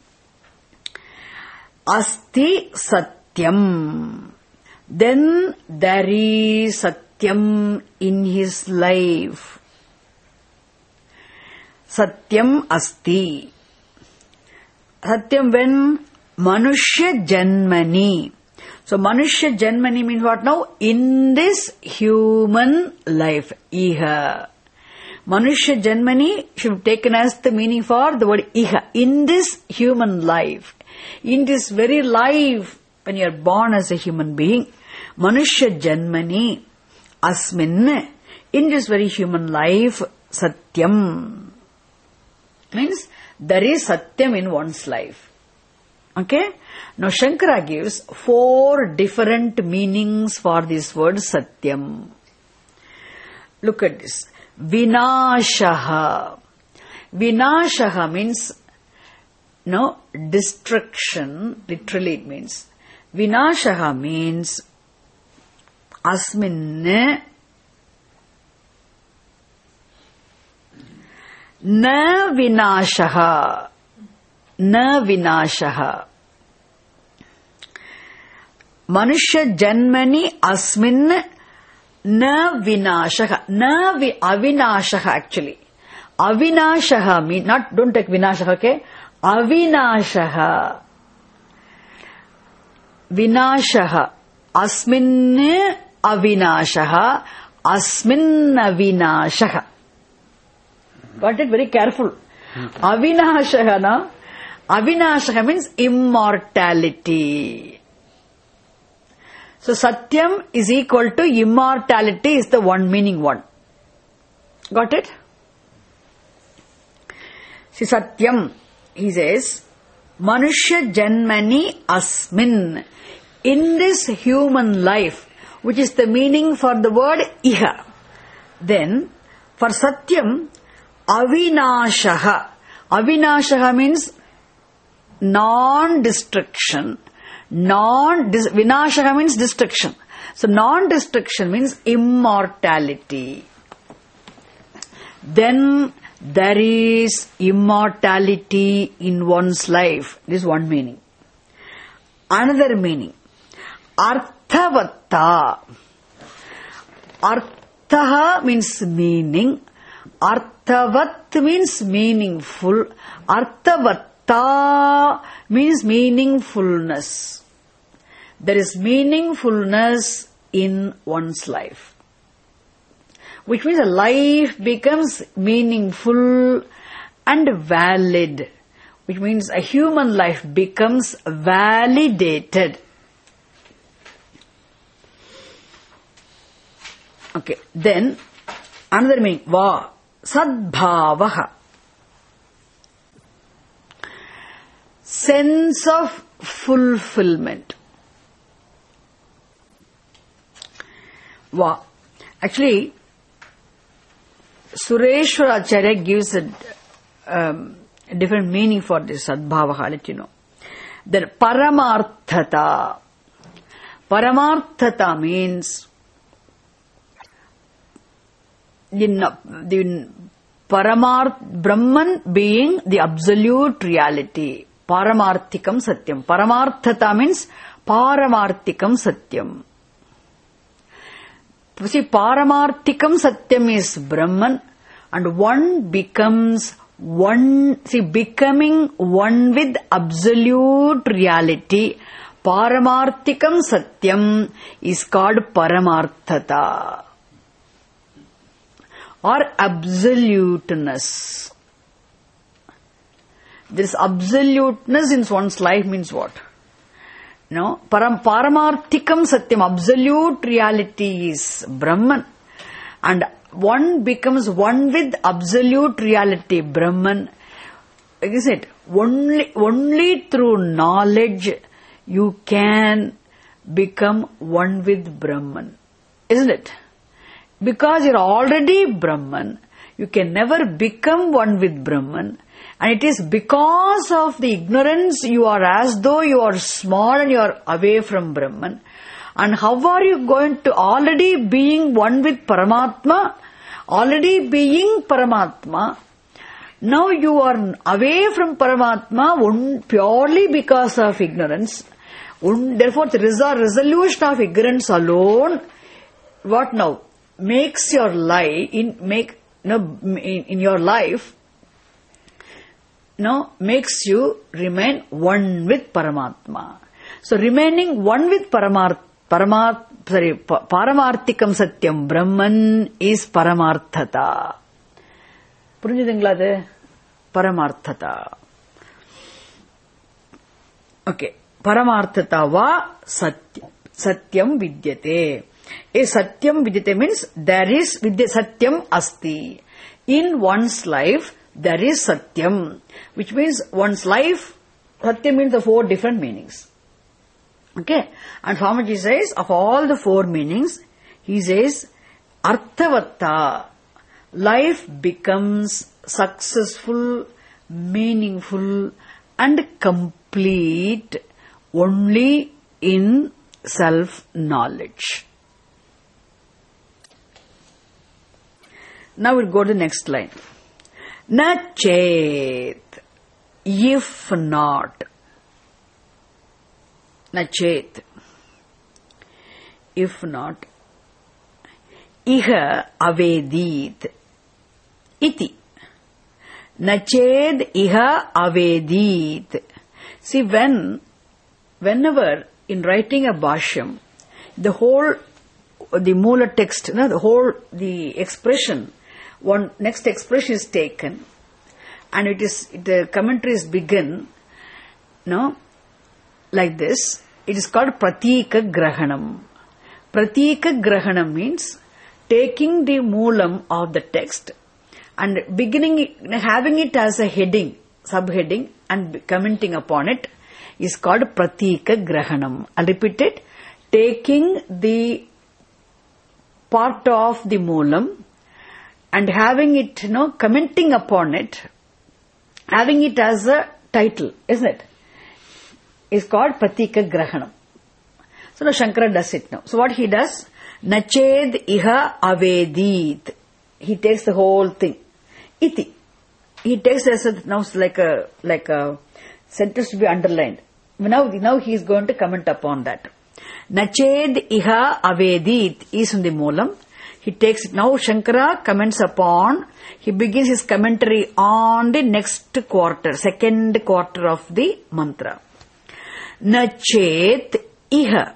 asti satyam, then there is satyam in his life. Satyam asti. Satyam when? Manushya janmani. So Manushya janmani means what now? In this human life. Iha. Manushya janmani should be taken as the meaning for the word iha. In this human life. In this very life, when you are born as a human being, Manushya janmani asmin, in this very human life, satyam. Means there is satyam in one's life. Okay? Now Shankara gives four different meanings for this word satyam. Look at this. Vinashaha. Vinashaha means no destruction. Literally it means. Vinashaha means asmin na vinashaha. Na vinashaha. Manushya janmani asmin na vinashaha. Na vi, avinashaha actually. Avinashaha means, not, don't take vinashaha, okay? Avinashaha. Vinashaha. Asmin avinashaha. Asmin avinashaha. Got it? Very careful. Avinashaha na. Avinashaha means immortality. So Satyam is equal to immortality is the one meaning one. Got it? See Satyam, he says, Manushya janmani asmin. In this human life, which is the meaning for the word iha. Then, for Satyam, avinashaha. Avinashaha means non-destruction. Non Vinashaha means destruction. So non-destruction means immortality. Then there is immortality in one's life. This is one meaning. Another meaning. Arthavatta. Arthaha means meaning. Arthavat means meaningful. Arthavatta means meaningfulness. There is meaningfulness in one's life. Which means a life becomes meaningful and valid. Which means a human life becomes validated. Okay, then another meaning, va, sadbhavaha. Sense of fulfillment. Va. Actually, Sureshwar Acharya gives a, um, a different meaning for this sadbhavaha, I'll let you know. That paramarthata. Paramarthata means the, the Paramarth, Brahman being the absolute reality. Paramarthikam Satyam. Paramarthata means Paramarthikam Satyam. See, Paramarthikam Satyam is Brahman and one becomes one, see, becoming one with absolute reality. Paramarthikam Satyam is called Paramarthata or absoluteness. This absoluteness in one's life means what? No, param, Paramarthikam Satyam, absolute reality is Brahman. And one becomes one with absolute reality, Brahman. Is it? Only, only through knowledge you can become one with Brahman. Isn't it? Because you're already Brahman, you can never become one with Brahman. And it is because of the ignorance you are as though you are small and you are away from Brahman. And how are you going to, already being one with Paramatma, already being Paramatma, now you are away from Paramatma one, purely because of ignorance. One, therefore, the resolution of ignorance alone, what now? Makes your life, in, make, no, in, in your life, no, makes you remain one with Paramatma. So remaining one with Paramatma, Paramat, sorry, Paramarthikam Satyam Brahman is Paramarthata. புரிஞ்சுதுங்களா அது? Paramarthata. Okay. Paramarthata va Satyam. Satyam vidyate. A Satyam vidyate means there is vidya Satyam asti. In one's life, there is Satyam. Which means one's life, Satyam means the four different meanings. Okay. And Swamiji says, of all the four meanings, he says, Arthavatta, life becomes successful, meaningful, and complete only in self-knowledge. Now we'll go to the next line. Na chet, if not. Nachet, if not, iha avedit, iti. Nached iha avedit. See, when, whenever in writing a bhashyam, the whole, the mula text, no, the whole, the expression, one next expression is taken, and it is, the commentaries begin, no, like this. It is called Pratika Grahanam. Pratika Grahanam means taking the moolam of the text and beginning, having it as a heading, subheading, and commenting upon it is called Pratika Grahanam. I'll repeat it. Taking the part of the moolam and having it, you know, commenting upon it, having it as a title, isn't it? Is called Pratika Grahanam. So now Shankara does it now. So what he does? Nached iha avedit. He takes the whole thing. Iti. He takes as a, now like a, like a sentence to be underlined. Now, now he is going to comment upon that. Nached iha avedit is in the moolam. He takes it. Now Shankara comments upon, he begins his commentary on the next quarter, second quarter of the mantra. Nachet iha.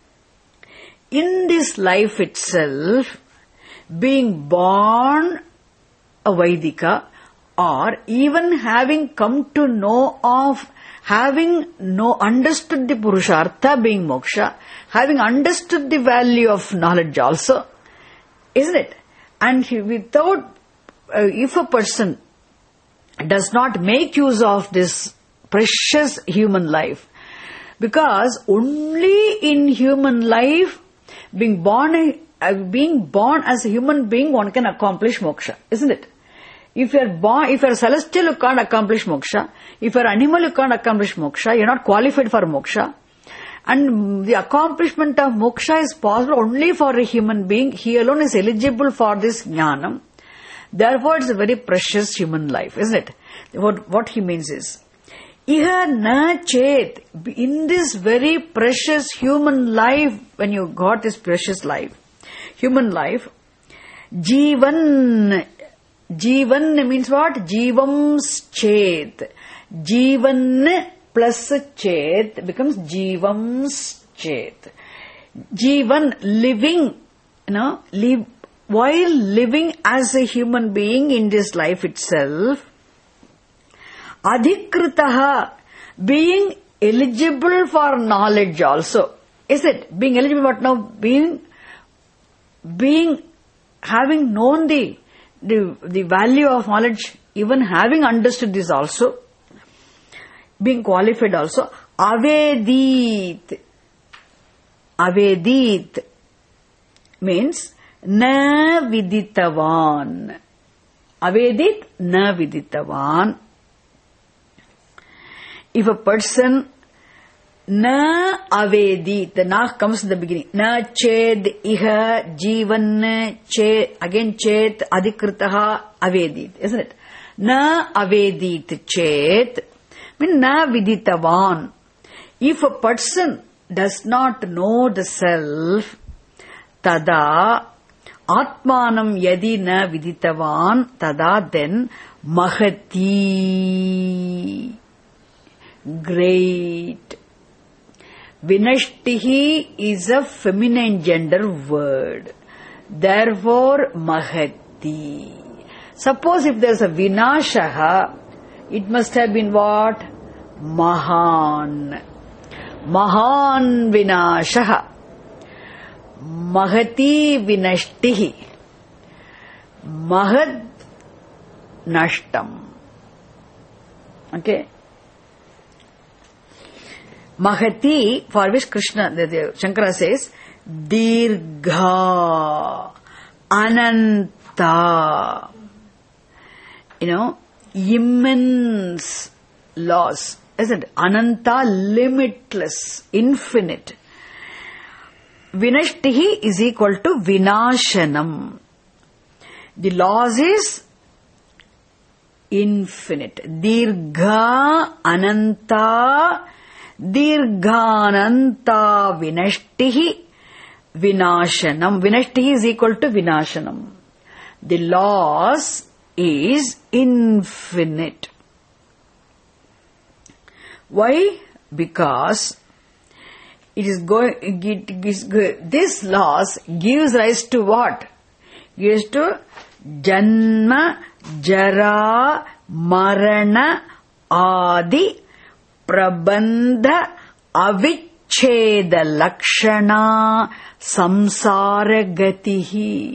In this life itself, being born a Vaidika, or even having come to know of, having know, understood the Purushartha being moksha, having understood the value of knowledge also, isn't it? And he, without, uh, if a person does not make use of this precious human life, because only in human life, being born, uh, being born as a human being, one can accomplish moksha, isn't it? If you are born, if you are celestial, you can't accomplish moksha. If you are animal, you can't accomplish moksha. You are not qualified for moksha. And the accomplishment of moksha is possible only for a human being. He alone is eligible for this jnanam. Therefore, it's a very precious human life, isn't it? What, what he means is, Iha na chet, in this very precious human life, when you got this precious life, human life, Jivan, Jivan means what? Jivam's chet. Jivan plus chet becomes jivams chet. Jivan, living, you know, live, while living as a human being in this life itself. Adhikritaha, being eligible for knowledge also. Is it? Being eligible what now? Being, being, having known the, the, the value of knowledge, even having understood this also, being qualified also. Avedit. Avedit means na viditavan. Avedit na viditavan. If a person na avedit, the na comes in the beginning. Na ched iha jivan ched, again chet adhikritaha avedit, isn't it? Na avedit chet means na viditavan. If a person does not know the self, tada atmanam yadi na viditavan, tada then mahati, great. Vinashtihi is a feminine gender word. Therefore, mahati. Suppose if there is a vinashaha, it must have been what? Mahan. Mahan vinashaha. Mahati vinashtihi. Mahad nashtam. Okay. Mahati, for which Krishna, the, the, Shankara says, Dirgha, Ananta, you know, immense loss, isn't it? Ananta, limitless, infinite. Vinashtihi is equal to Vinashanam. The loss is infinite. Dirgha, Ananta, Dirghananta vinashtihi vinashanam. Vinashtihi is equal to vinashanam. The loss is infinite. Why? Because it is going. It is, this loss gives rise to what? Gives to janma, jara, marana, adi, prabandha, avicheda lakshana, samsara gatihi.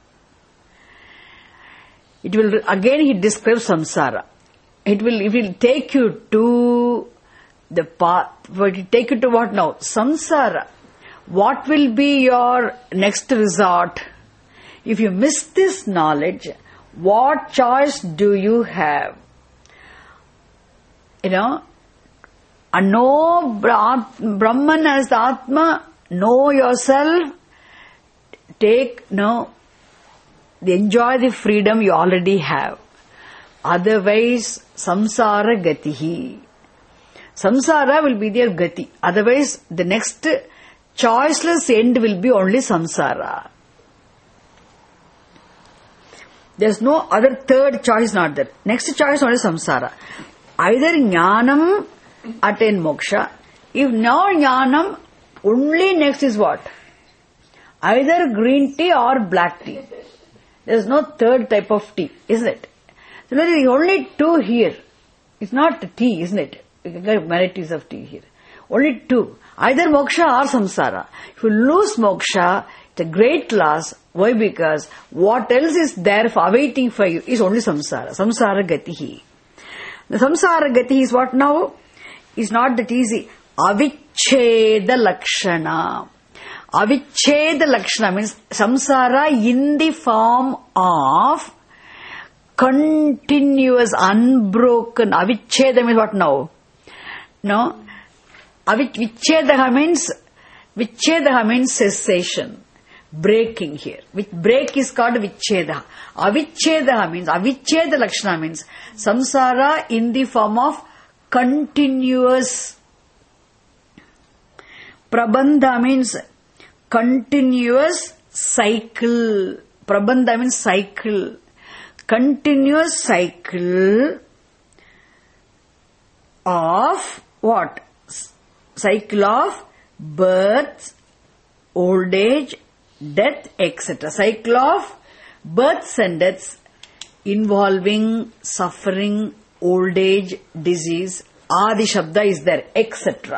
It will, again he describes samsara. It will, it will take you to the path, it will take you to what now? Samsara. What will be your next resort? If you miss this knowledge, what choice do you have? You know, and know Brahman as the Atma, know yourself, take, no, enjoy the freedom you already have. Otherwise, samsara gatihi. Samsara will be their gati. Otherwise, the next choiceless end will be only samsara. There's no other third choice not there. Next choice only samsara. Either jnanam attain moksha. If now jnanam, only next is what? Either green tea or black tea. There's no third type of tea, isn't it? So there is only two here. It's not tea, isn't it? You can get varieties of tea here. Only two. Either moksha or samsara. If you lose moksha, it's a great loss. Why? Because what else is there for awaiting for you is only samsara. Samsara gatihi. The samsara gatihi is what now? Is not that easy. Avicheda lakshana. Avicheda lakshana means samsara in the form of continuous, unbroken. Avicheda means what now? No? Vicheda means, vicheda means cessation. Breaking here. Which break is called vicheda. Avicheda means, avicheda lakshana means samsara in the form of continuous. Prabandha means continuous cycle. Prabandha means cycle. Continuous cycle of what? Cycle of birth, old age, death, et cetera. Cycle of births and deaths involving suffering, old age, disease. Adi Shabda is there, et cetera.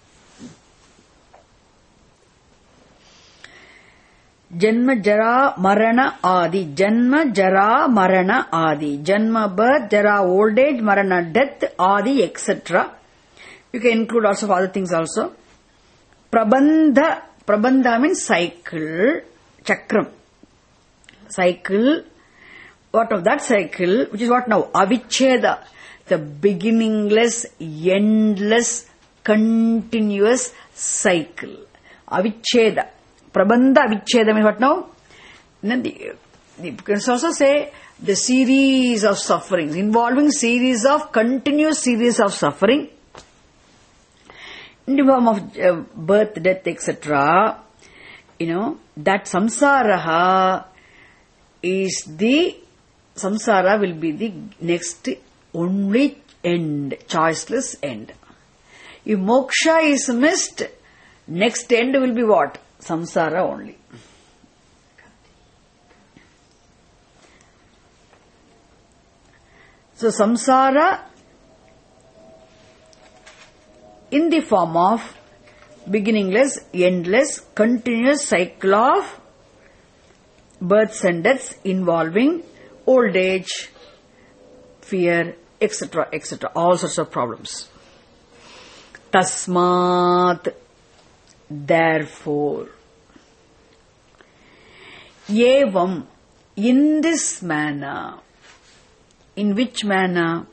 Janma, Jara, Marana, Adi. Janma, Jara, Marana, Adi. Janma, birth, Jara, old age, Marana, death, Adi, et cetera. You can include also other things also. Prabandha, Prabandha means cycle, Chakram. Cycle, what of that cycle, which is what now? Avicheda, the beginningless, endless, continuous cycle. Avicheda. Prabandha Avicheda means what now? The, you can also say the series of sufferings, involving series of, continuous series of suffering, in the form of uh, birth, death, et cetera. You know, that samsara is the, samsara will be the next only end, choiceless end. If moksha is missed, next end will be what? Samsara only. So samsara in the form of beginningless, endless, continuous cycle of births and deaths involving old age, fear, et cetera, et cetera. All sorts of problems. Tasmat, therefore. Evam, in this manner. In which manner?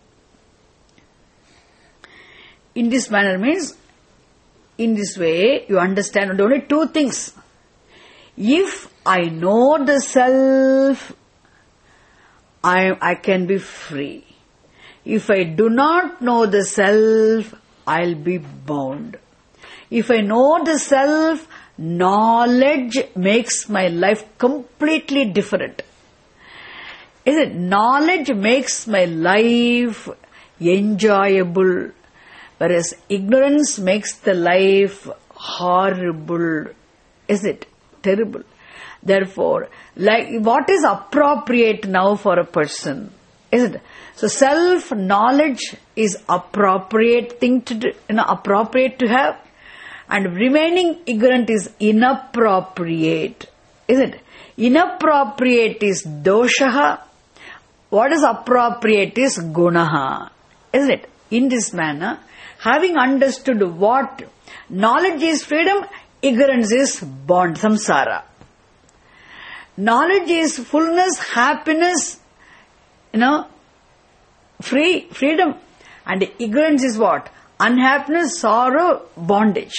In this manner means, in this way, you understand only two things. If I know the self, I, I can be free. If I do not know the self, I'll be bound. If I know the self, knowledge makes my life completely different. Is it? Knowledge makes my life enjoyable, whereas ignorance makes the life horrible. Is it? Terrible. Therefore, like, what is appropriate now for a person? Is it? So self-knowledge is appropriate thing to do, you know, appropriate to have, and remaining ignorant is inappropriate. Is it? Inappropriate is doshaha. What is appropriate is gunaha. Isn't it? In this manner, having understood what knowledge is freedom, ignorance is bond, samsara. Knowledge is fullness, happiness, you know, free, freedom. And ignorance is what? Unhappiness, sorrow, bondage.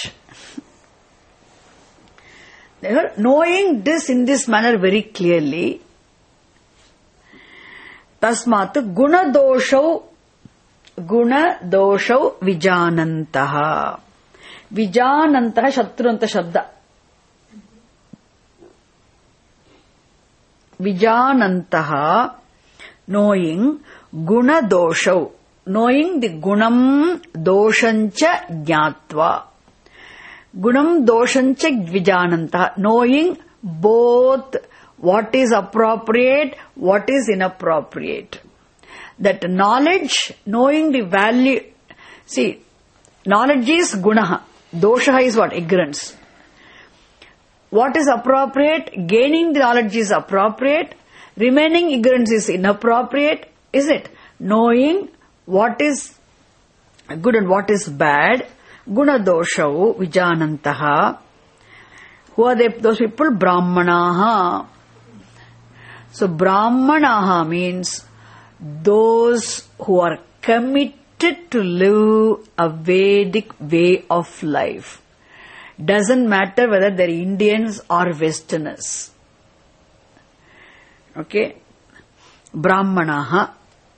Therefore, knowing this in this manner very clearly, tasmat guna doshau, guna doshau vijanantaha. Vijanantaha shatrunta shabda. Vijanantaha, knowing guna doshau, knowing the gunam doshancha jnatva. Gunam doshancha vijanantaha, knowing both what is appropriate, what is inappropriate. That knowledge, knowing the value, see, knowledge is gunaha, dosha is what? Ignorance. What is appropriate? Gaining the knowledge is appropriate, remaining ignorance is inappropriate, is it? Knowing what is good and what is bad, guna doshau vijanantaha. Who are they, those people? Brahmanaha. So Brahmanaha means those who are committed to live a Vedic way of life. Doesn't matter whether they're Indians or Westerners. Okay? Brahmanaha.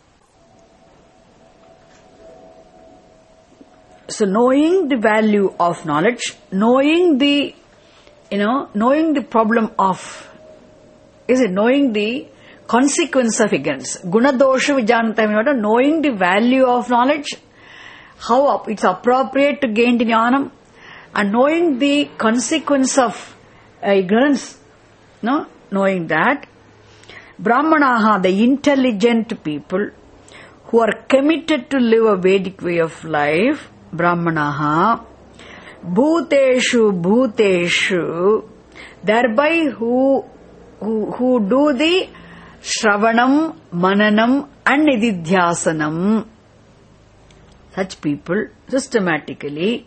So knowing the value of knowledge, knowing the, you know, knowing the problem of, is it knowing the consequence of ignorance. Guna dosha vijananta, knowing the value of knowledge, how it's appropriate to gain jnanam, and knowing the consequence of uh, ignorance, no, knowing that, Brahmanaha, the intelligent people who are committed to live a Vedic way of life, Brahmanaha, Bhuteshu Bhuteshu, thereby who, who, who do the Shravanam, Mananam and Nididhyasanam, such people systematically,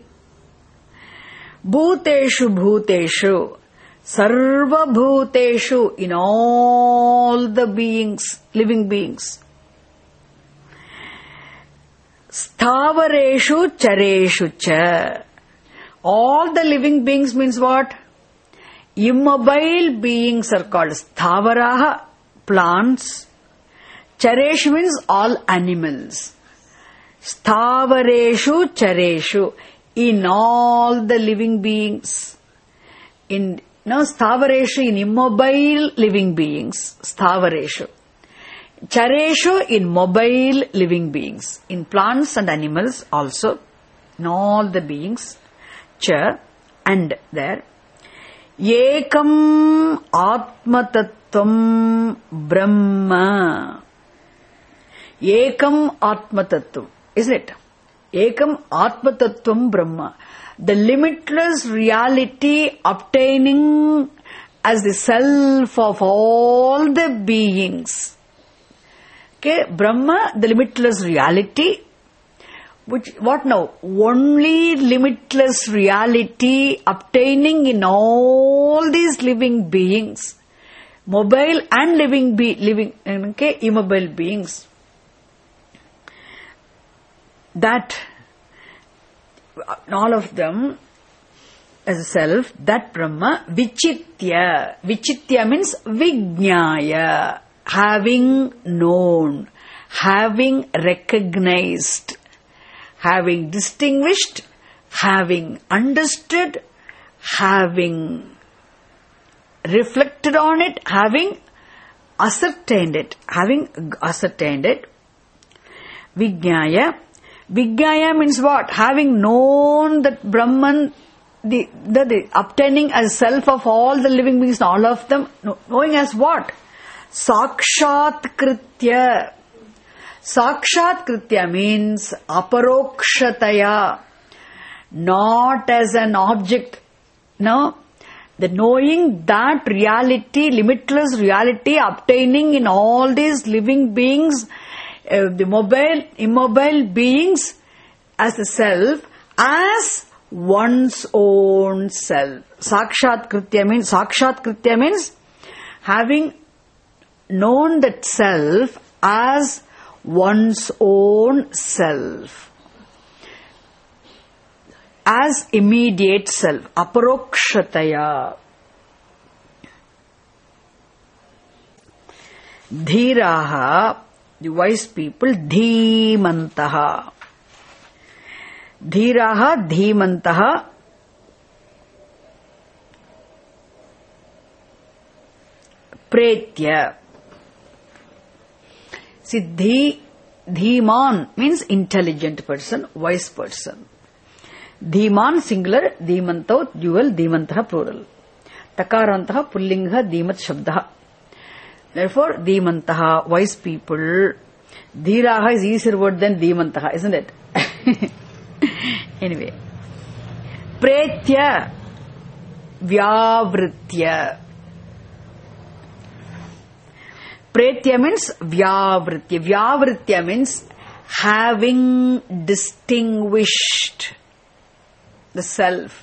Bhuteshu Bhuteshu, Sarva Bhuteshu, in all the beings, living beings, Sthavareshu Chareshu Cha, all the living beings means what? Immobile beings are called Sthavaraha, plants. Chareshu means all animals. Sthavareshu Chareshu, in all the living beings. In no Sthavareshu, in immobile living beings. Sthavareshu. Chareshu, in mobile living beings. In plants and animals also. In all the beings. Cha, and there. Ekam Atmatattvam Brahma. Ekam Atmatattvam. Isn't it? Ekam Atmatattvam Brahma. The limitless reality obtaining as the self of all the beings. Okay, Brahma, the limitless reality. Which, what now? Only limitless reality obtaining in all these living beings. Mobile and living, be, living, okay, immobile beings. That, all of them as a self, that Brahma, Vichitya. Vichitya means Vijnaya, having known, having recognized, having distinguished, having understood, having reflected on it, having ascertained it, having ascertained it. Vijnaya. Vijnaya means what? Having known that Brahman, the, the, the obtaining as self of all the living beings, all of them, knowing as what? Sakshatkritya. Sakshatkritya means aparokshataya, not as an object. No, the knowing that reality, limitless reality obtaining in all these living beings, uh, the mobile, immobile beings as the self, as one's own self. Sakshatkritya means, Sakshatkritya means having known that self as one's own self, as immediate self, aparokshataya. Dhiraha, the wise people, dhimantaha. Dhiraha, dhimantaha. Pretya. Siddhi, Dhiman means intelligent person, wise person. Dhiman singular, Dhimanto dual, Dhimantaha plural. Takarantaha pullinga Dhimat shabdaha. Therefore, Dhimantaha, wise people. Dhiraha is easier word than Dhimantaha, isn't it? Anyway. Pretya, Vyavritya. Pretya means Vyavritya. Vyavritya means having distinguished the self.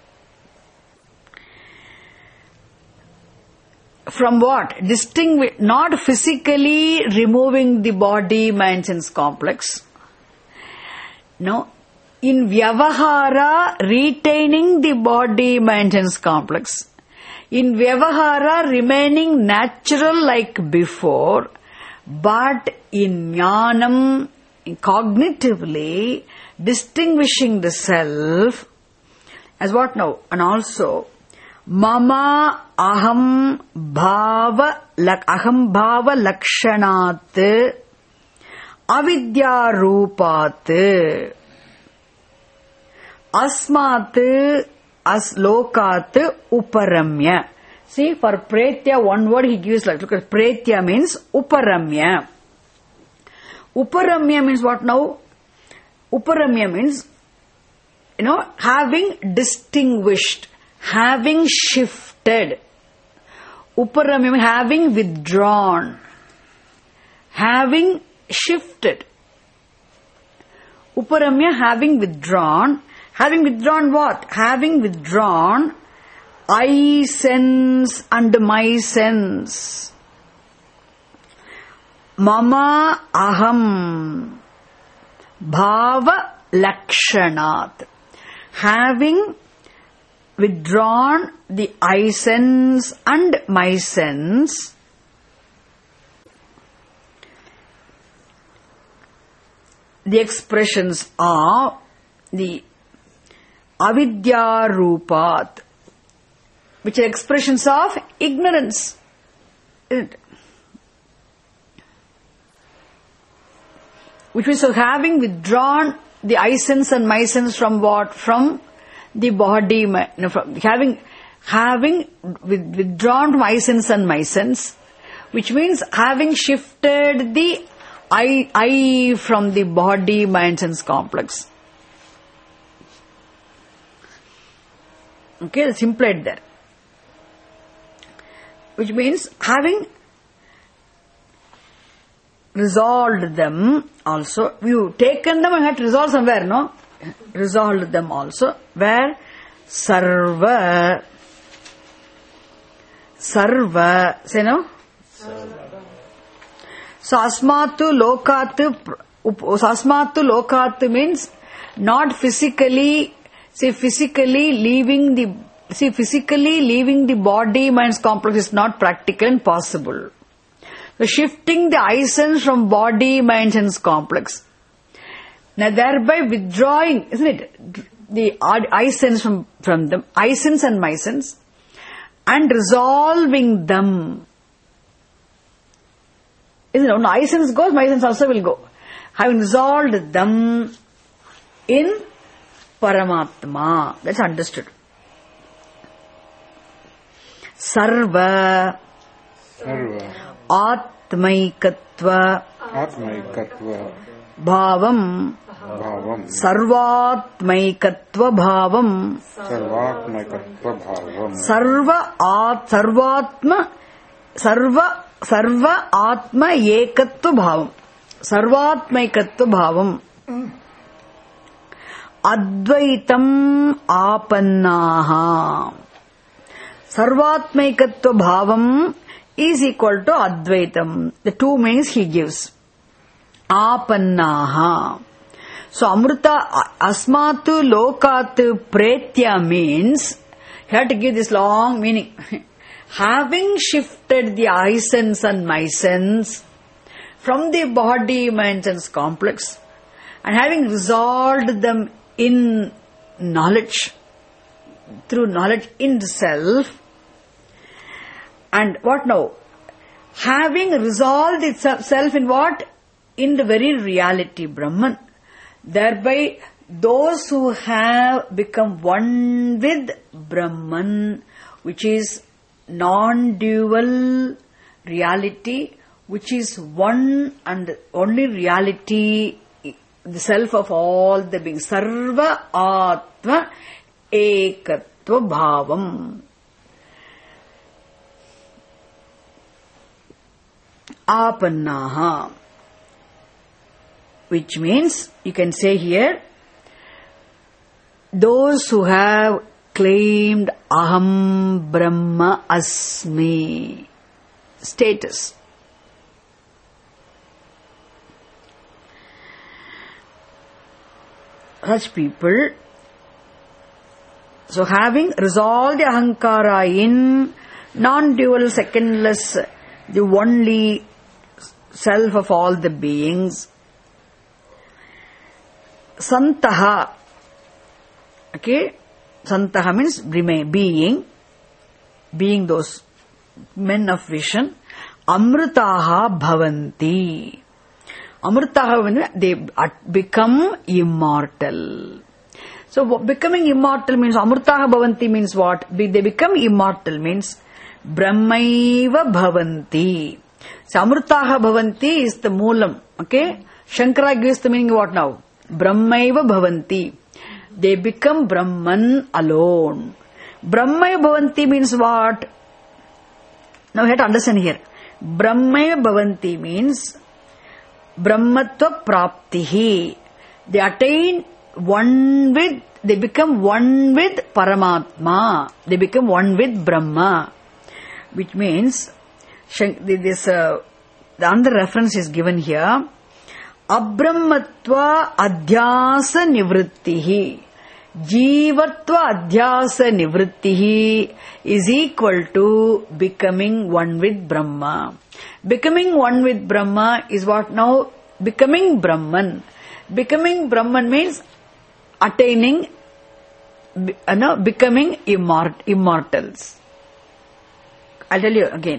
From what? Distinguish, not physically removing the body, mind, sense complex. No. In Vyavahara, retaining the body, mind, sense complex. In Vyavahara, remaining natural like before, but in Jnanam, cognitively, distinguishing the self, as what now? And also, Mama Aham Bhava, Aham Bhava Lakshanat, Avidya Rupat. Asmat as lokat uparamya. See, for pretya, one word he gives like, look at pretya means uparamya. Uparamya means what now? Uparamya means, you know, having distinguished, having shifted. Uparamya means having withdrawn, having shifted. Uparamya, having withdrawn. Having withdrawn what? Having withdrawn I sense and my sense. Mama aham bhava lakshanat. Having withdrawn the I sense and my sense, the expressions are the avidya rupat, which are expressions of ignorance. Isn't it? Which means, so having withdrawn the I sense and my sense from what? From the body, no, from having having with, withdrawn from I sense and my sense, which means having shifted the I, I from the body, mind, sense complex. Okay, it's implied there. Which means having resolved them also. You taken them and had to resolve somewhere, no? Resolved them also. Where? Sarva. Sarva. Say no? Sarva. So asmatu lokatu. Asmatu lokatu means not physically. See, physically leaving the. See, physically leaving the body mind complex is not practical and possible. So shifting the I sense from body mind sense complex. Now thereby withdrawing, isn't it? The I sense from, from them, I sense and my sense, and resolving them. Isn't it? When I sense goes, my sense also will go. Having resolved them in Paramatma. That's understood. Sarva. Sarva. Atmaikatva. Atmaikatva. Bhavam. Bhavam. Sarvatmaikatva bhavam. Sarvatmaikatva bhavam. Sarva at sarvatma. Sarva sarva atma ekatva bhavam. Sarvatmaikatva bhavam. Advaitam apannaha. Sarvatmaikatva bhavam is equal to Advaitam. The two meanings he gives. Apannaha. So Amrita asmatu lokatu pretya means, you have to give this long meaning. Having shifted the I sense and my sense from the body mind sense complex and having resolved them in knowledge, through knowledge in the self. And what now? Having resolved itself in what? In the very reality, Brahman. Thereby, those who have become one with Brahman, which is non-dual reality, which is one and only reality, the self of all the beings. Sarva Atma Ekatva Bhavam. Apannaha, which means you can say here those who have claimed Aham Brahma Asmi status. Such people, so having resolved the Ahankara in non-dual, secondless, the only self of all the beings, Santaha, okay, Santaha means remain, being, being those men of vision, Amritaha Bhavanti. Amritaha, they become immortal. So becoming immortal means Amrutaha Bhavanti means what? They become immortal means Brahmaiva Bhavanti. So Amrutaha Bhavanti is the moolam. Okay? Shankara gives the meaning what now? Brahmaiva Bhavanti. They become Brahman alone. Brahmaiva Bhavanti means what? Now we have to understand here. Brahmaiva Bhavanti means Brahmatva Praptihi. They attain one with, they become one with Paramatma. They become one with Brahma. Which means, this, uh, the other reference is given here. Abrahmatva Adhyasa Nivrittihi. Jivatva Adhyasa Nivrittihi is equal to becoming one with Brahma. Becoming one with Brahma is what now? Becoming Brahman. Becoming Brahman means attaining, uh, no, becoming immort- immortals. I'll tell you again.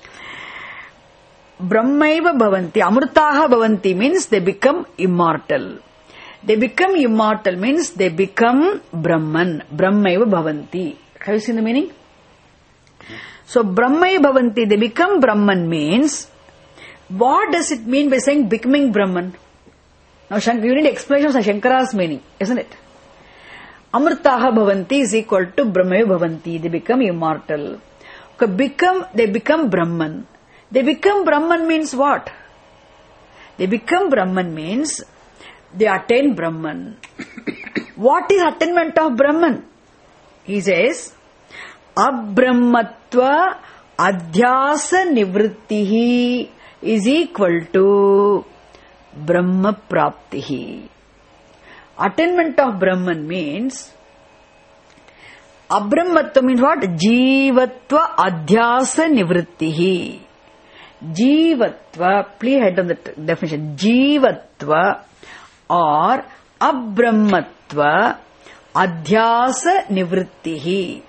Brahmaiva Bhavanti, Amrutaha Bhavanti means they become immortal. They become immortal means they become Brahman. Brahmaiva Bhavanti. Have you seen the meaning? So Brahmaiva Bhavanti, they become Brahman means, what does it mean by saying becoming Brahman? Now you need explanation of Shankara's meaning, isn't it? Amrutaha Bhavanti is equal to Brahmaiva Bhavanti. They become immortal. Okay, become, they become Brahman. They become Brahman means what? They become Brahman means they attain Brahman. What is attainment of Brahman? He says, Abrahmatva Adhyasa Nivrittihi is equal to Brahma Praptihi. Attainment of Brahman means, Abrahmatva means what? Jivatva Adhyasa Nivrittihi. Jivatva, please head on the definition. Jivatva or Abrahmatva Adhyasa Nivrittihi.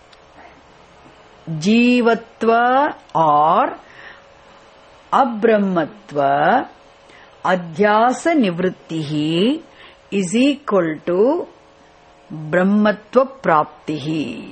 Jivatva or Abrahmatva Adhyasa Nivrittihi is equal to Brahmatva Praptihi.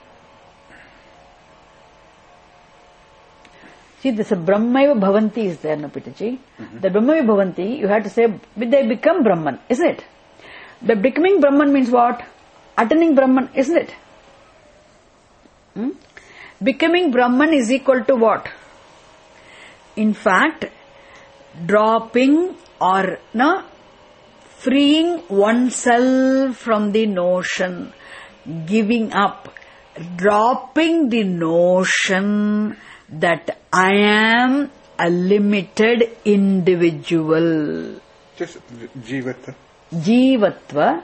See, this Brahmaiva Bhavanti is there, no, Pitaji. Mm-hmm. The Brahmaiva Bhavanti, you have to say, they become Brahman, isn't it? The becoming Brahman means what? Attaining Brahman, isn't it? Hmm? Becoming Brahman is equal to what? In fact, dropping or no, freeing oneself from the notion, giving up, dropping the notion that I am a limited individual. Just jivatva. Jivatva.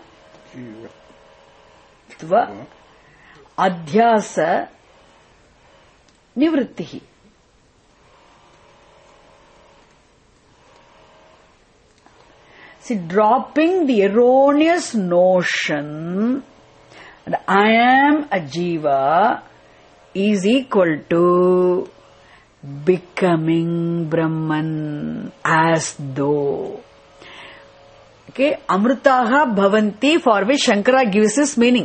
Jivatva. Adhyasa Nivrittihi. See, dropping the erroneous notion that I am a jiva is equal to becoming Brahman as though. Okay, Amrutaha Bhavanti, for which Shankara gives this meaning.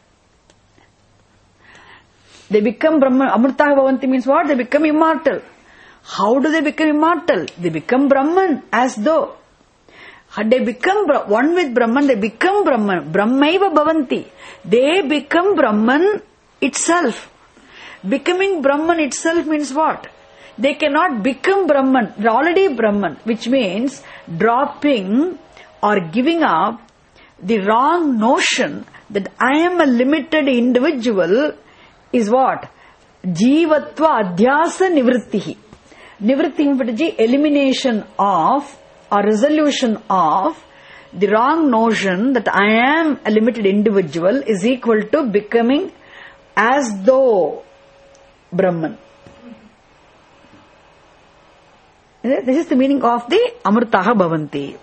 They become Brahman. Amrutaha Bhavanti means what? They become immortal. How do they become immortal? They become Brahman as though. They become one with Brahman, they become Brahman. Brahmaiva Bhavanti. They become Brahman itself. Becoming Brahman itself means what? They cannot become Brahman. They are already Brahman. Which means dropping or giving up the wrong notion that I am a limited individual is what? Jivatva Adhyasa Nivrittihi. Nivritti, elimination of or resolution of the wrong notion that I am a limited individual is equal to becoming as though Brahman. This is the meaning of the Amrutaha Bhavanti.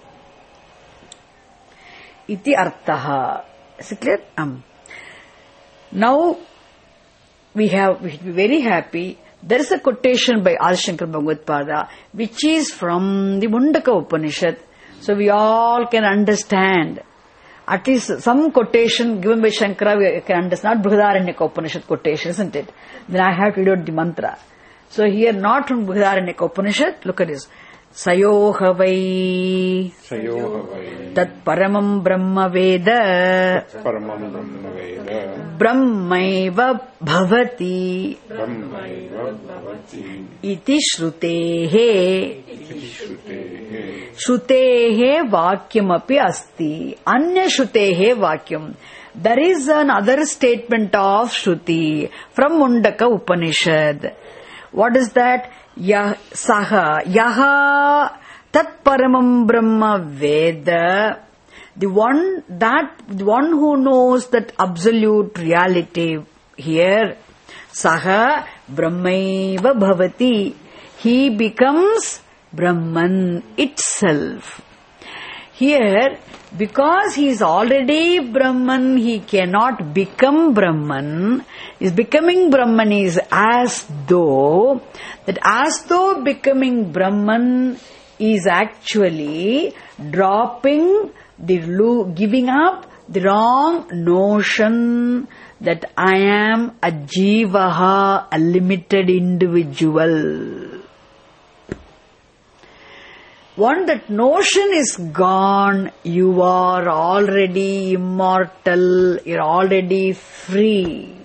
Iti arthaha. Is it clear? Um. Now, we have, we should be very happy. There is a quotation by Adi Shankara Bhagavad-pada which is from the Mundaka Upanishad. So we all can understand At least some quotation given by Shankara, we can understand. Not Brihadaranyaka Upanishad quotation, isn't it? Then I have to read out the mantra. So here, not from Brihadaranyaka Upanishad, look at this. Sayoha vai Sayoha tat paramam brahma veda Paramam Brahma Veda brahmaiva bhavati Brahmaiva Bhavati iti shrutehe. Iti Shrutehe Shrutehe vakyamapi asti. Anya shrutehe vakyam. There is another statement of Shruti from Mundaka Upanishad. What is that? Yah saha yaha tat paramam brahma veda. The one that the one who knows that absolute reality here, saha brahmaiva bhavati. He becomes Brahman itself. Here, because he is already Brahman, he cannot become Brahman. His becoming Brahman is as though, that as though becoming Brahman is actually dropping the, giving up the wrong notion that I am a jivaha, a limited individual. Once that notion is gone, you are already immortal, you are already free.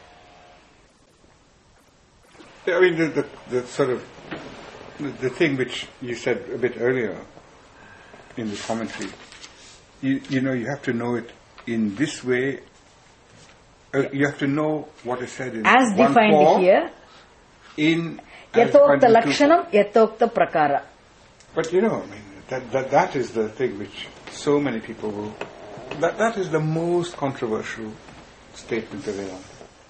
I mean, the, the, the sort of, the, the thing which you said a bit earlier in the commentary, you, you know, you have to know it in this way, uh, you have to know what is said in as one defined form, here, in as yatokta defined in two lakshanam, yatokta prakara. But you know, I mean, that, that, that is the thing which so many people will, that, that is the most controversial statement around.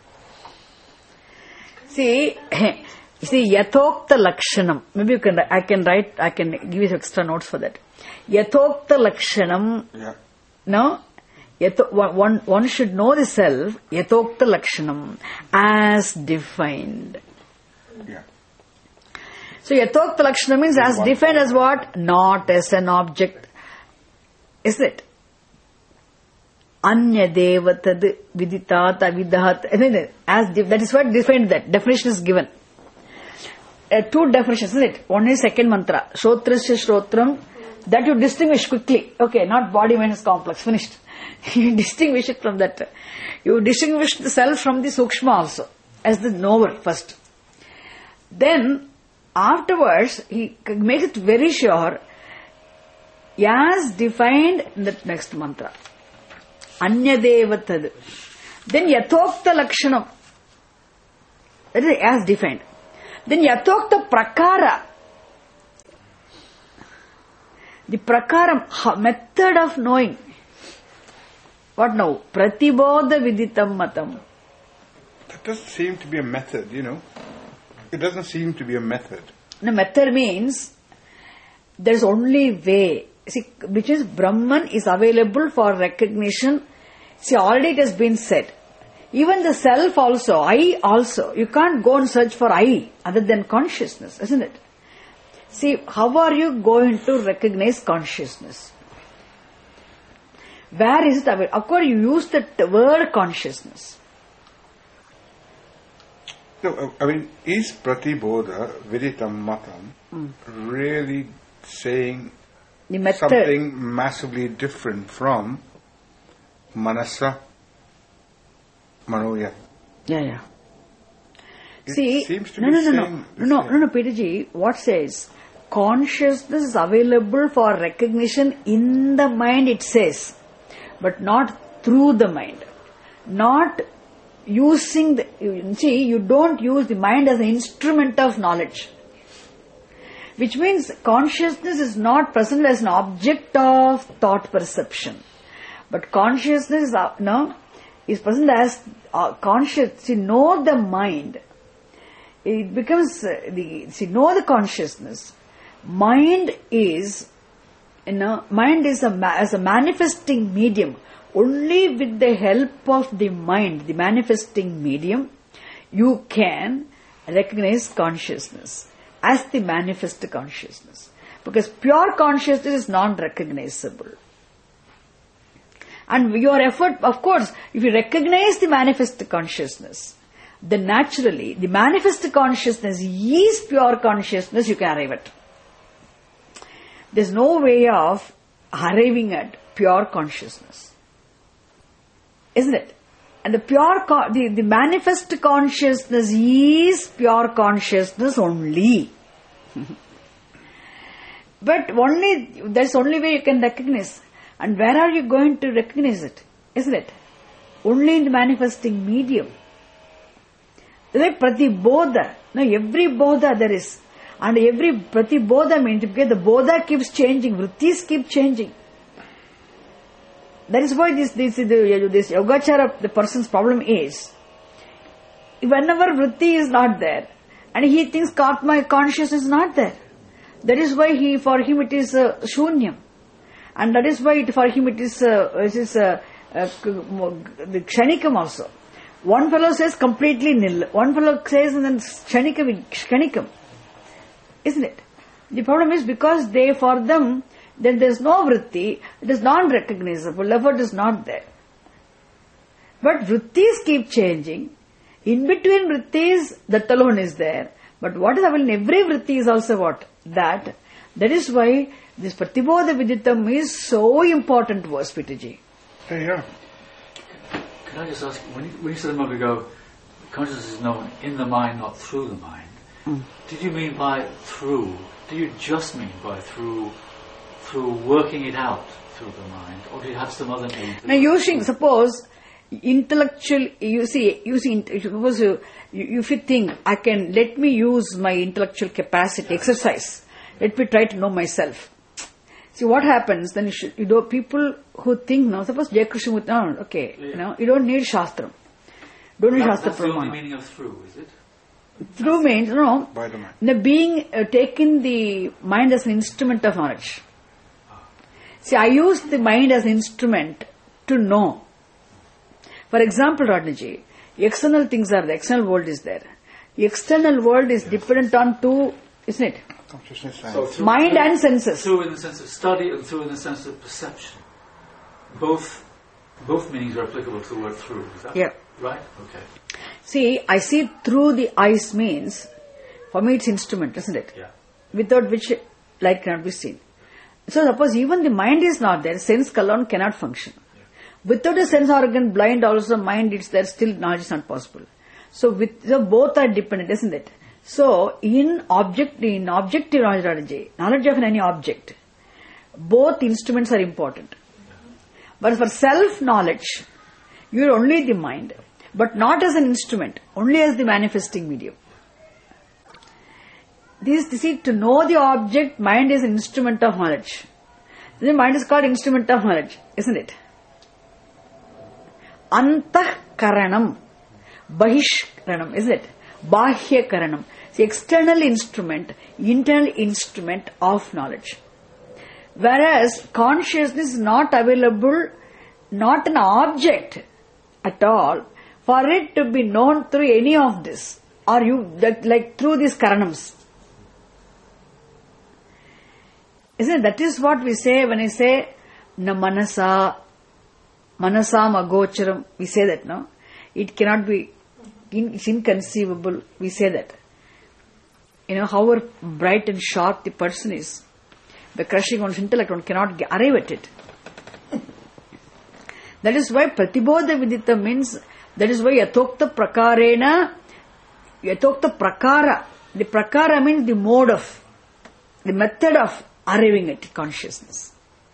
See, you see, yatokta lakshanam. Maybe you can, I can write, I can give you extra notes for that. Yatokta lakshanam. Yeah. No? Yato, one, one should know the self, yatokta lakshanam, as defined. Yeah. So yatokta lakshana means as defined as what? Not as an object. Is it? Anya devatad viditat avidahat. As that is what defined that. Definition is given. Uh, two definitions, isn't it? One is second mantra. Shrotrasya shrotram. That you distinguish quickly. Okay, not body mind is complex. Finished. You distinguish it from that. You distinguish the self from the sukshma also. As the knower first. Then, afterwards, he makes it very sure, as defined in the next mantra. Anyadevatad. Then yatokta lakshanam. That is as defined. Then yatokta prakara. The prakaram, method of knowing. What now? Pratibodha viditam matam. That doesn't seem to be a method, you know. It doesn't seem to be a method. The method means there is only way. See, which is Brahman is available for recognition. See, already it has been said. Even the self also, I also. You can't go and search for I other than consciousness, isn't it? See, how are you going to recognize consciousness? Where is it available? Of course, you use the word consciousness. No, I mean, is Pratibodha Viditam Matam mm. really saying something massively different from Manasa Manoya? Yeah, yeah. It See, seems to no, be no, no, no, saying no, no, no, no, Peterji, what says? Consciousness is available for recognition in the mind, it says, but not through the mind. Not using the, you see, you don't use the mind as an instrument of knowledge. Which means consciousness is not present as an object of thought perception. But consciousness is, uh, no, is present as uh, conscious. See, know the mind. It becomes, uh, the, see, know the consciousness. Mind is, you know, mind is a, as a manifesting medium. Only with the help of the mind, the manifesting medium, you can recognize consciousness as the manifest consciousness. Because pure consciousness is non-recognizable. And your effort, of course, if you recognize the manifest consciousness, then naturally, the manifest consciousness is pure consciousness, you can arrive at. There's no way of arriving at pure consciousness. Isn't it? And the pure, con- the, the manifest consciousness is pure consciousness only. But only, that's the only way you can recognize. And where are you going to recognize it? Isn't it? Only in the manifesting medium. Like Pratibodha. No, every Bodha there is. And every Pratibodha means, because the Bodha keeps changing, Vrittis keep changing. That is why this, this, this Yogachara, the person's problem is, whenever Vritti is not there, and he thinks Karma consciousness is not there. That is why he, for him it is uh, Shunyam. And that is why it, for him it is, uh, it is uh, uh, the Kshanikam also. One fellow says completely nil. One fellow says and then Kshanikam, Kshanikam. Isn't it? The problem is because they, for them, then there is no vritti, it is non-recognizable, effort is not there. But vrittis keep changing. In between vrittis, that alone is there. But what is happening in every vritti is also what? That. That is why this Pratibodha Viditam is so important to us, Peterji. Hey, yeah. Can I just ask, when you, when you said a moment ago, consciousness is known in the mind, not through the mind, mm. did you mean by through, do you just mean by through, through working it out through the mind, or do you have some other meaning? Now using, suppose, intellectual, you see, you see, suppose you, you, if you think, I can, let me use my intellectual capacity, exercise, let me try to know myself. See what happens, then you, should, you know, people who think, now, suppose Jay Krishnamurti, no, okay, yeah. you know, you don't need Shastram. Don't need that, Shastra That's Pramana. the only meaning of through, is it? Through means, no, by the mind. The being, uh, taking the mind as an instrument of knowledge. See, I use the mind as an instrument to know. For example, Radhaji, external things are there, external world is there. The external world is yes. dependent on two, isn't it? Consciousness so and through, mind through, and senses. Through in the sense of study and through in the sense of perception. Both both meanings are applicable to the word through. Is that yeah. right? Okay. See, I see through the eyes means, for me it's instrument, isn't it? Yeah. Without which light cannot be seen. So suppose even the mind is not there, sense alone cannot function. Yeah. Without a sense organ, blind also, mind is there, still knowledge is not possible. So, with, so both are dependent, isn't it? So, in object, in objective knowledge, knowledge of any object, both instruments are important. But for self-knowledge, you are only the mind, but not as an instrument, only as the manifesting medium. This, this is to know the object, mind is an instrument of knowledge. The mind is called instrument of knowledge, isn't it? Antah karanam, bahishkaranam, is it? Bahya karanam. The external instrument, internal instrument of knowledge. Whereas consciousness is not available, not an object at all, for it to be known through any of this, or you, that, like through these karanams. Isn't it? That is what we say when I say, na manasa, manasam agocharam, we say that, no? It cannot be, it's inconceivable, we say that. You know, however bright and sharp the person is, by crushing one's intellect, one cannot get, arrive at it. That is why Pratibodha Vidita means, that is why Yatokta Prakarena, Yatokta Prakara, the Prakara means the mode of, the method of arriving at consciousness.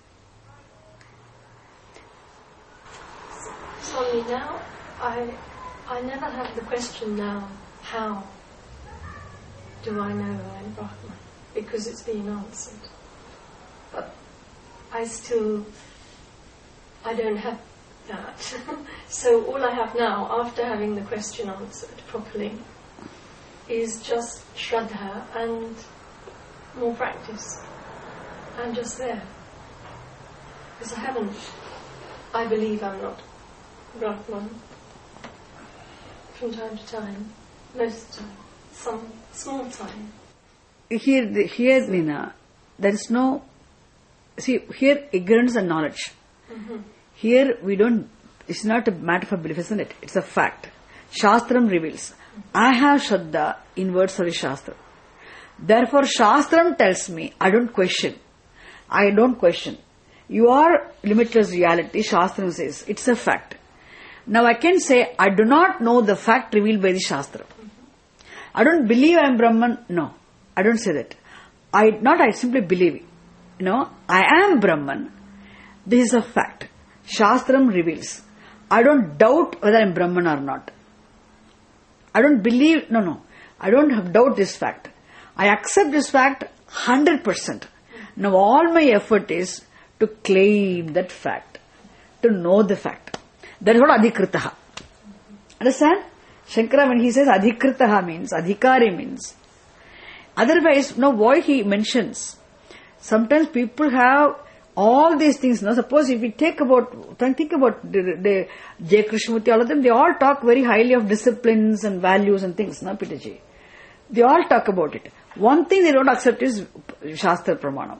Swami, now I, I never have the question now, how do I know I'm Brahman? Because it's being answered. But I still, I don't have that. So all I have now, after having the question answered properly, is just Shraddha and more practice. I'm just there. Because I haven't, I believe I'm not Brahman from time to time, most of the time, some small time. Here, here, Nina, there is no, see, here ignorance and knowledge. Mm-hmm. Here we don't, it's not a matter for belief, isn't it? It's a fact. Shastram reveals. I have Shraddha in words of Shastra. Therefore, Shastram tells me, I don't question. I don't question. You are limitless reality, Shastram says. It's a fact. Now I can say, I do not know the fact revealed by the Shastra. I don't believe I am Brahman. No, I don't say that. I not I simply believe it. No, I am Brahman. This is a fact. Shastram reveals. I don't doubt whether I am Brahman or not. I don't believe, no, no. I don't have doubt this fact. I accept this fact one hundred percent. Now all my effort is to claim that fact, to know the fact. That is what adhikritaha. Understand? Shankara, when he says adhikritaha means, adhikari means. Otherwise, no, why he mentions. Sometimes people have all these things. Now, suppose if we take about, think about the, the J. Krishnamurti, all of them, they all talk very highly of disciplines and values and things, no, Peterji? They all talk about it. One thing they don't accept is Shastra Pramanam.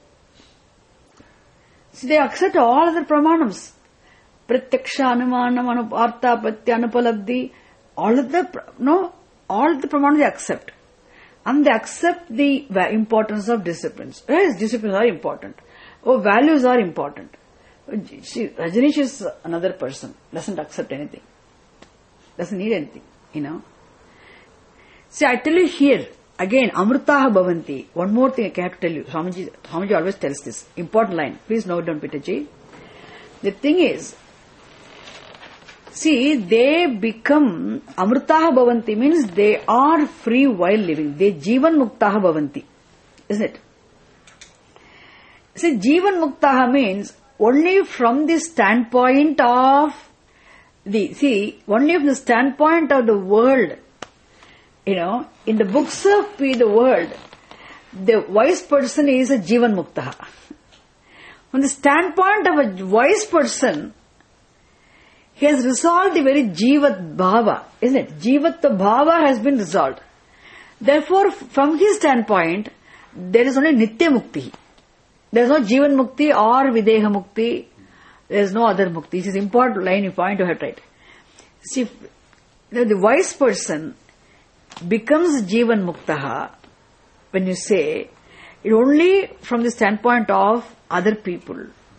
So they accept all other Pramanams. Pratyaksha, Anumanam, Artha, Patya, Anupalabdhi, all of the, no, all the Pramanams they accept. And they accept the importance of disciplines. Yes, disciplines are important. Oh, values are important. She, Rajneesh is another person, doesn't accept anything. Doesn't need anything, you know. See, I tell you here, again, Amrutaha Bhavanti. One more thing I have to tell you. Swamiji, Swamiji always tells this. Important line. Please note down, Peterji. The thing is, see, they become, Amrutaha Bhavanti means they are free while living. They Jivan Muktaha Bhavanti. Isn't it? See, Jivan Muktaha means only from the standpoint of the, see, only from the standpoint of the world. You know, in the books of the world, the wise person is a Jivan Muktaha. From the standpoint of a wise person, he has resolved the very Jivat Bhava, isn't it? Jivat Bhava has been resolved. Therefore, from his standpoint, there is only Nitya Mukti. There is no Jivan Mukti or Videha Mukti. There is no other Mukti. This is an important line you point to have right. See, the wise person becomes Jivan Muktaha when you say it only from the standpoint of other people.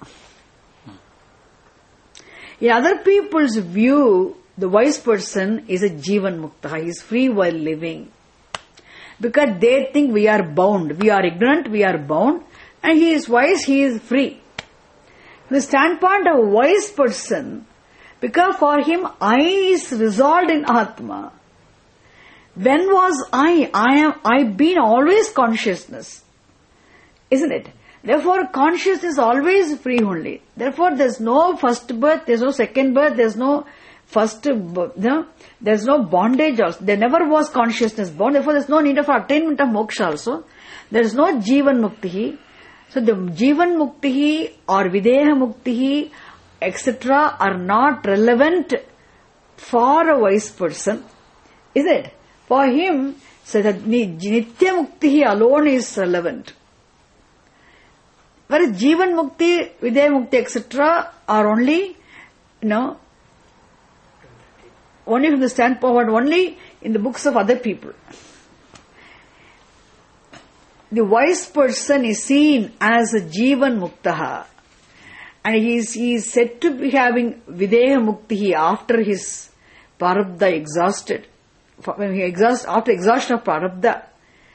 In other people's view, the wise person is a Jivan Muktaha. He is free while living. Because they think we are bound. We are ignorant, we are bound. And he is wise, he is free. From the standpoint of a wise person, because for him, I is resolved in Atma. When was I? I am, I've been always consciousness. Isn't it? Therefore, consciousness is always free only. Therefore, there's no first birth, there's no second birth, there's no first, no, there's no bondage also. There never was consciousness born. Therefore, there's no need of attainment of moksha also. There is no Jivan Mukti. So, the Jivan Mukti or Videha Mukti, et cetera are not relevant for a wise person. Is it? For him, so that Nitya Mukti alone is relevant. Whereas Jivan Mukti, Videha Mukti, et cetera are only, you know, only from the standpoint, only in the books of other people. The wise person is seen as a Jivan Muktaha, and he is, he is said to be having Videha Mukti after his Prarabdha exhausted. When he exhaust, after exhaustion of Prarabdha.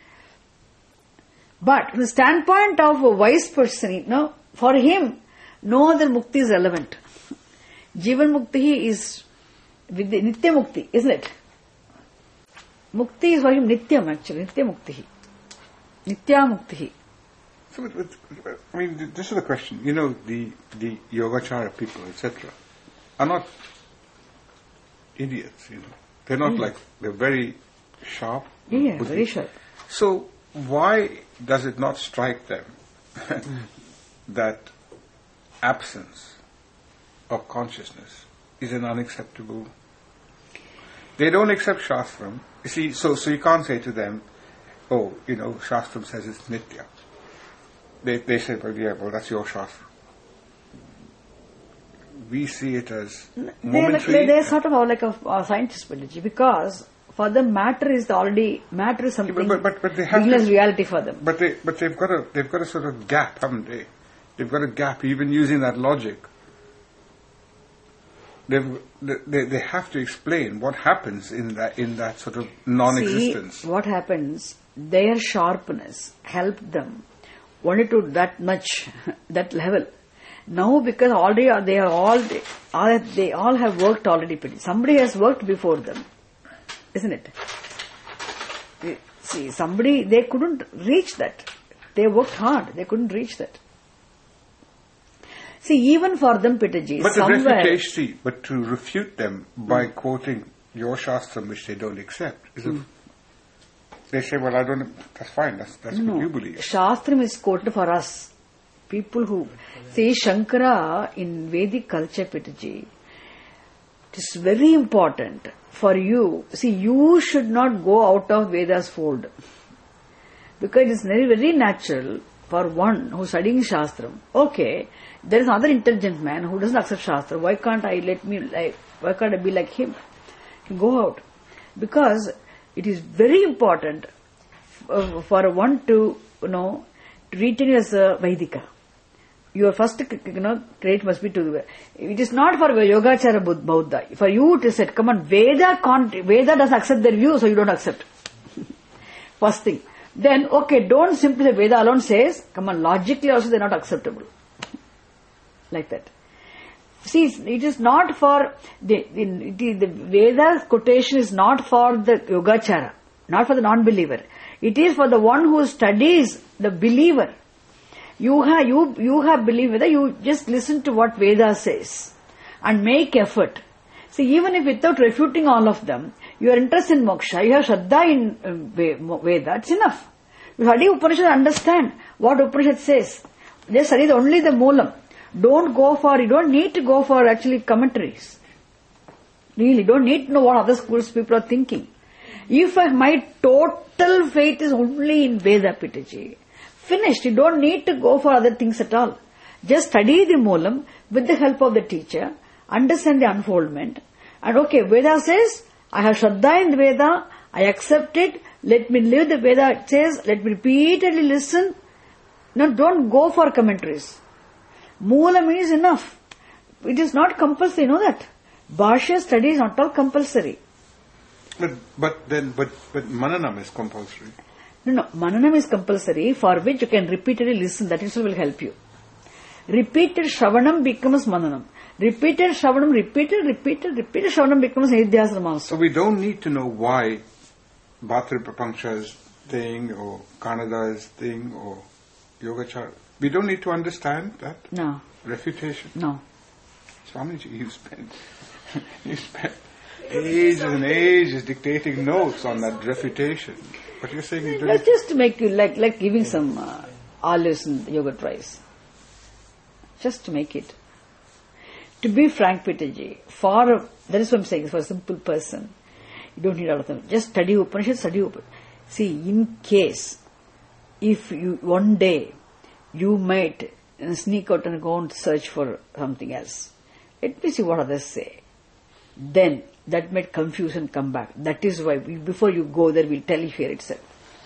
But from the standpoint of a wise person, you know, for him, no other Mukti is relevant. Jivan Mukti is Nitya Mukti, isn't it? Mukti is for him Nityam actually, Nitya Mukti. Nitya Mukti. So, but, but, I mean, this is the question. You know, the the Yogacara people, et cetera, are not idiots. You know, they're not mm. like they're very sharp. Yeah, very sharp. So, why does it not strike them that absence of consciousness is an unacceptable? They don't accept Shastram. You see, so so you can't say to them, oh, you know, Shastram says it's Nitya. They they say, well, yeah, well, that's your Shastra. we see it as They're, momentary. they're sort of like a, a scientist biology, because for them matter is the already matter is something but, but, but they have business to, reality for them. But they but they've got a they've got a sort of gap, haven't they? They've got a gap even using that logic. They've, they they have to explain what happens in that in that sort of non-existence. See, what happens? Their sharpness helped them only to that much, that level. Now, because already they are all they, all they all have worked already. Somebody has worked before them, isn't it? See, somebody, they couldn't reach that. They worked hard. They couldn't reach that. See, even for them, Pitaji, but somewhere... the refutation, see, but to refute them by mm. quoting your Shastram, which they don't accept, is mm. a, they say, well, I don't, that's fine, that's, that's no, what you believe. Shastram is quoted for us. People who... See, Shankara, in Vedic culture, Pitaji, it is very important for you. See, you should not go out of Veda's fold. Because it is very, very natural for one who is studying Shastram. Okay, there is another intelligent man who doesn't accept Shastra. Why can't I let me like, why can't I be like him? Go out. Because it is very important uh, for one to, you know, treat it as a Vaidika. Your first, you know, credit must be to, it is not for Yogachara Buddha. For you to say, come on, Veda can't, Veda doesn't accept their view, so you don't accept. First thing. Then, okay, don't simply say Veda alone says, come on, logically also they are not acceptable. Like that. See, it is not for, the, the, the Veda quotation is not for the Yogachara, not for the non-believer. It is for the one who studies the believer. You have, you, you have believed Veda, you just listen to what Veda says and make effort. See, even if without refuting all of them, you are interested in moksha, you have Shraddha in uh, Veda, it's enough. You study Upanishad, understand what Upanishad says. Just study only the Moolam. Don't go for, you don't need to go for actually commentaries. Really, don't need to know what other schools people are thinking. If uh, my total faith is only in Veda, Pitaji, finished. You don't need to go for other things at all. Just study the Moolam with the help of the teacher, understand the unfoldment, and okay, Veda says, I have Shraddha in the Veda, I accept it, let me live the Veda it says, let me repeatedly listen. No, don't go for commentaries. Moolam is enough. It is not compulsory, you know that. Bhashya study is not all compulsory. But, but then, but, but Mananam is compulsory. No, no, Mananam is compulsory, for which you can repeatedly listen, that itself will help you. Repeated Shravanam becomes Mananam. Repeated Shravanam, repeated, repeated, repeated Shravanam becomes Nidhyasana also. So we don't need to know why Bhatri Prapancha's thing, or Kanada's thing, or Yogachara. We don't need to understand that? No. Refutation? No. Swamiji, you spent, you spent ages and ages dictating notes on that refutation. But you're saying you don't... That's just to make you, like, like giving some uh, olives in the yogurt rice. Just to make it. To be frank, Pitaji, for a, that is what I'm saying, for a simple person, you don't need all of them. Just study Upanishad, study Upanishad. See, in case, if you, one day, you might uh, sneak out and go and search for something else. Let me see what others say. Then, that might confusion come back. That is why, we, before you go there, we'll tell you here itself.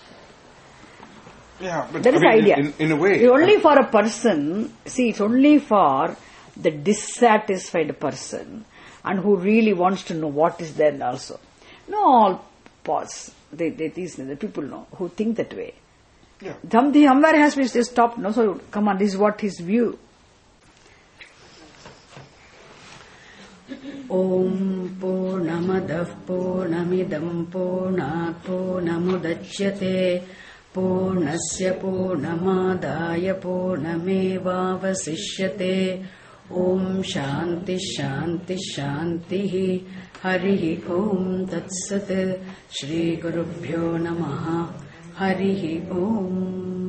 Yeah, but that I is mean, the idea. In, in a way. It's only for a person, see, it's only for the dissatisfied person and who really wants to know what is there also. No, all pause. They, they, these, the people know, who think that way. Yeah. Something, somewhere has to be stopped, no? So, come on, this is what his view. Om Purnamadah Purnamidam Purnat Purnamudachyate Purnasya Purnamadaya Purnamevavasishyate Om Shanti Shanti Shanti Harihi Om Tatsat Shri Gurubhyo Namaha Harihi Om.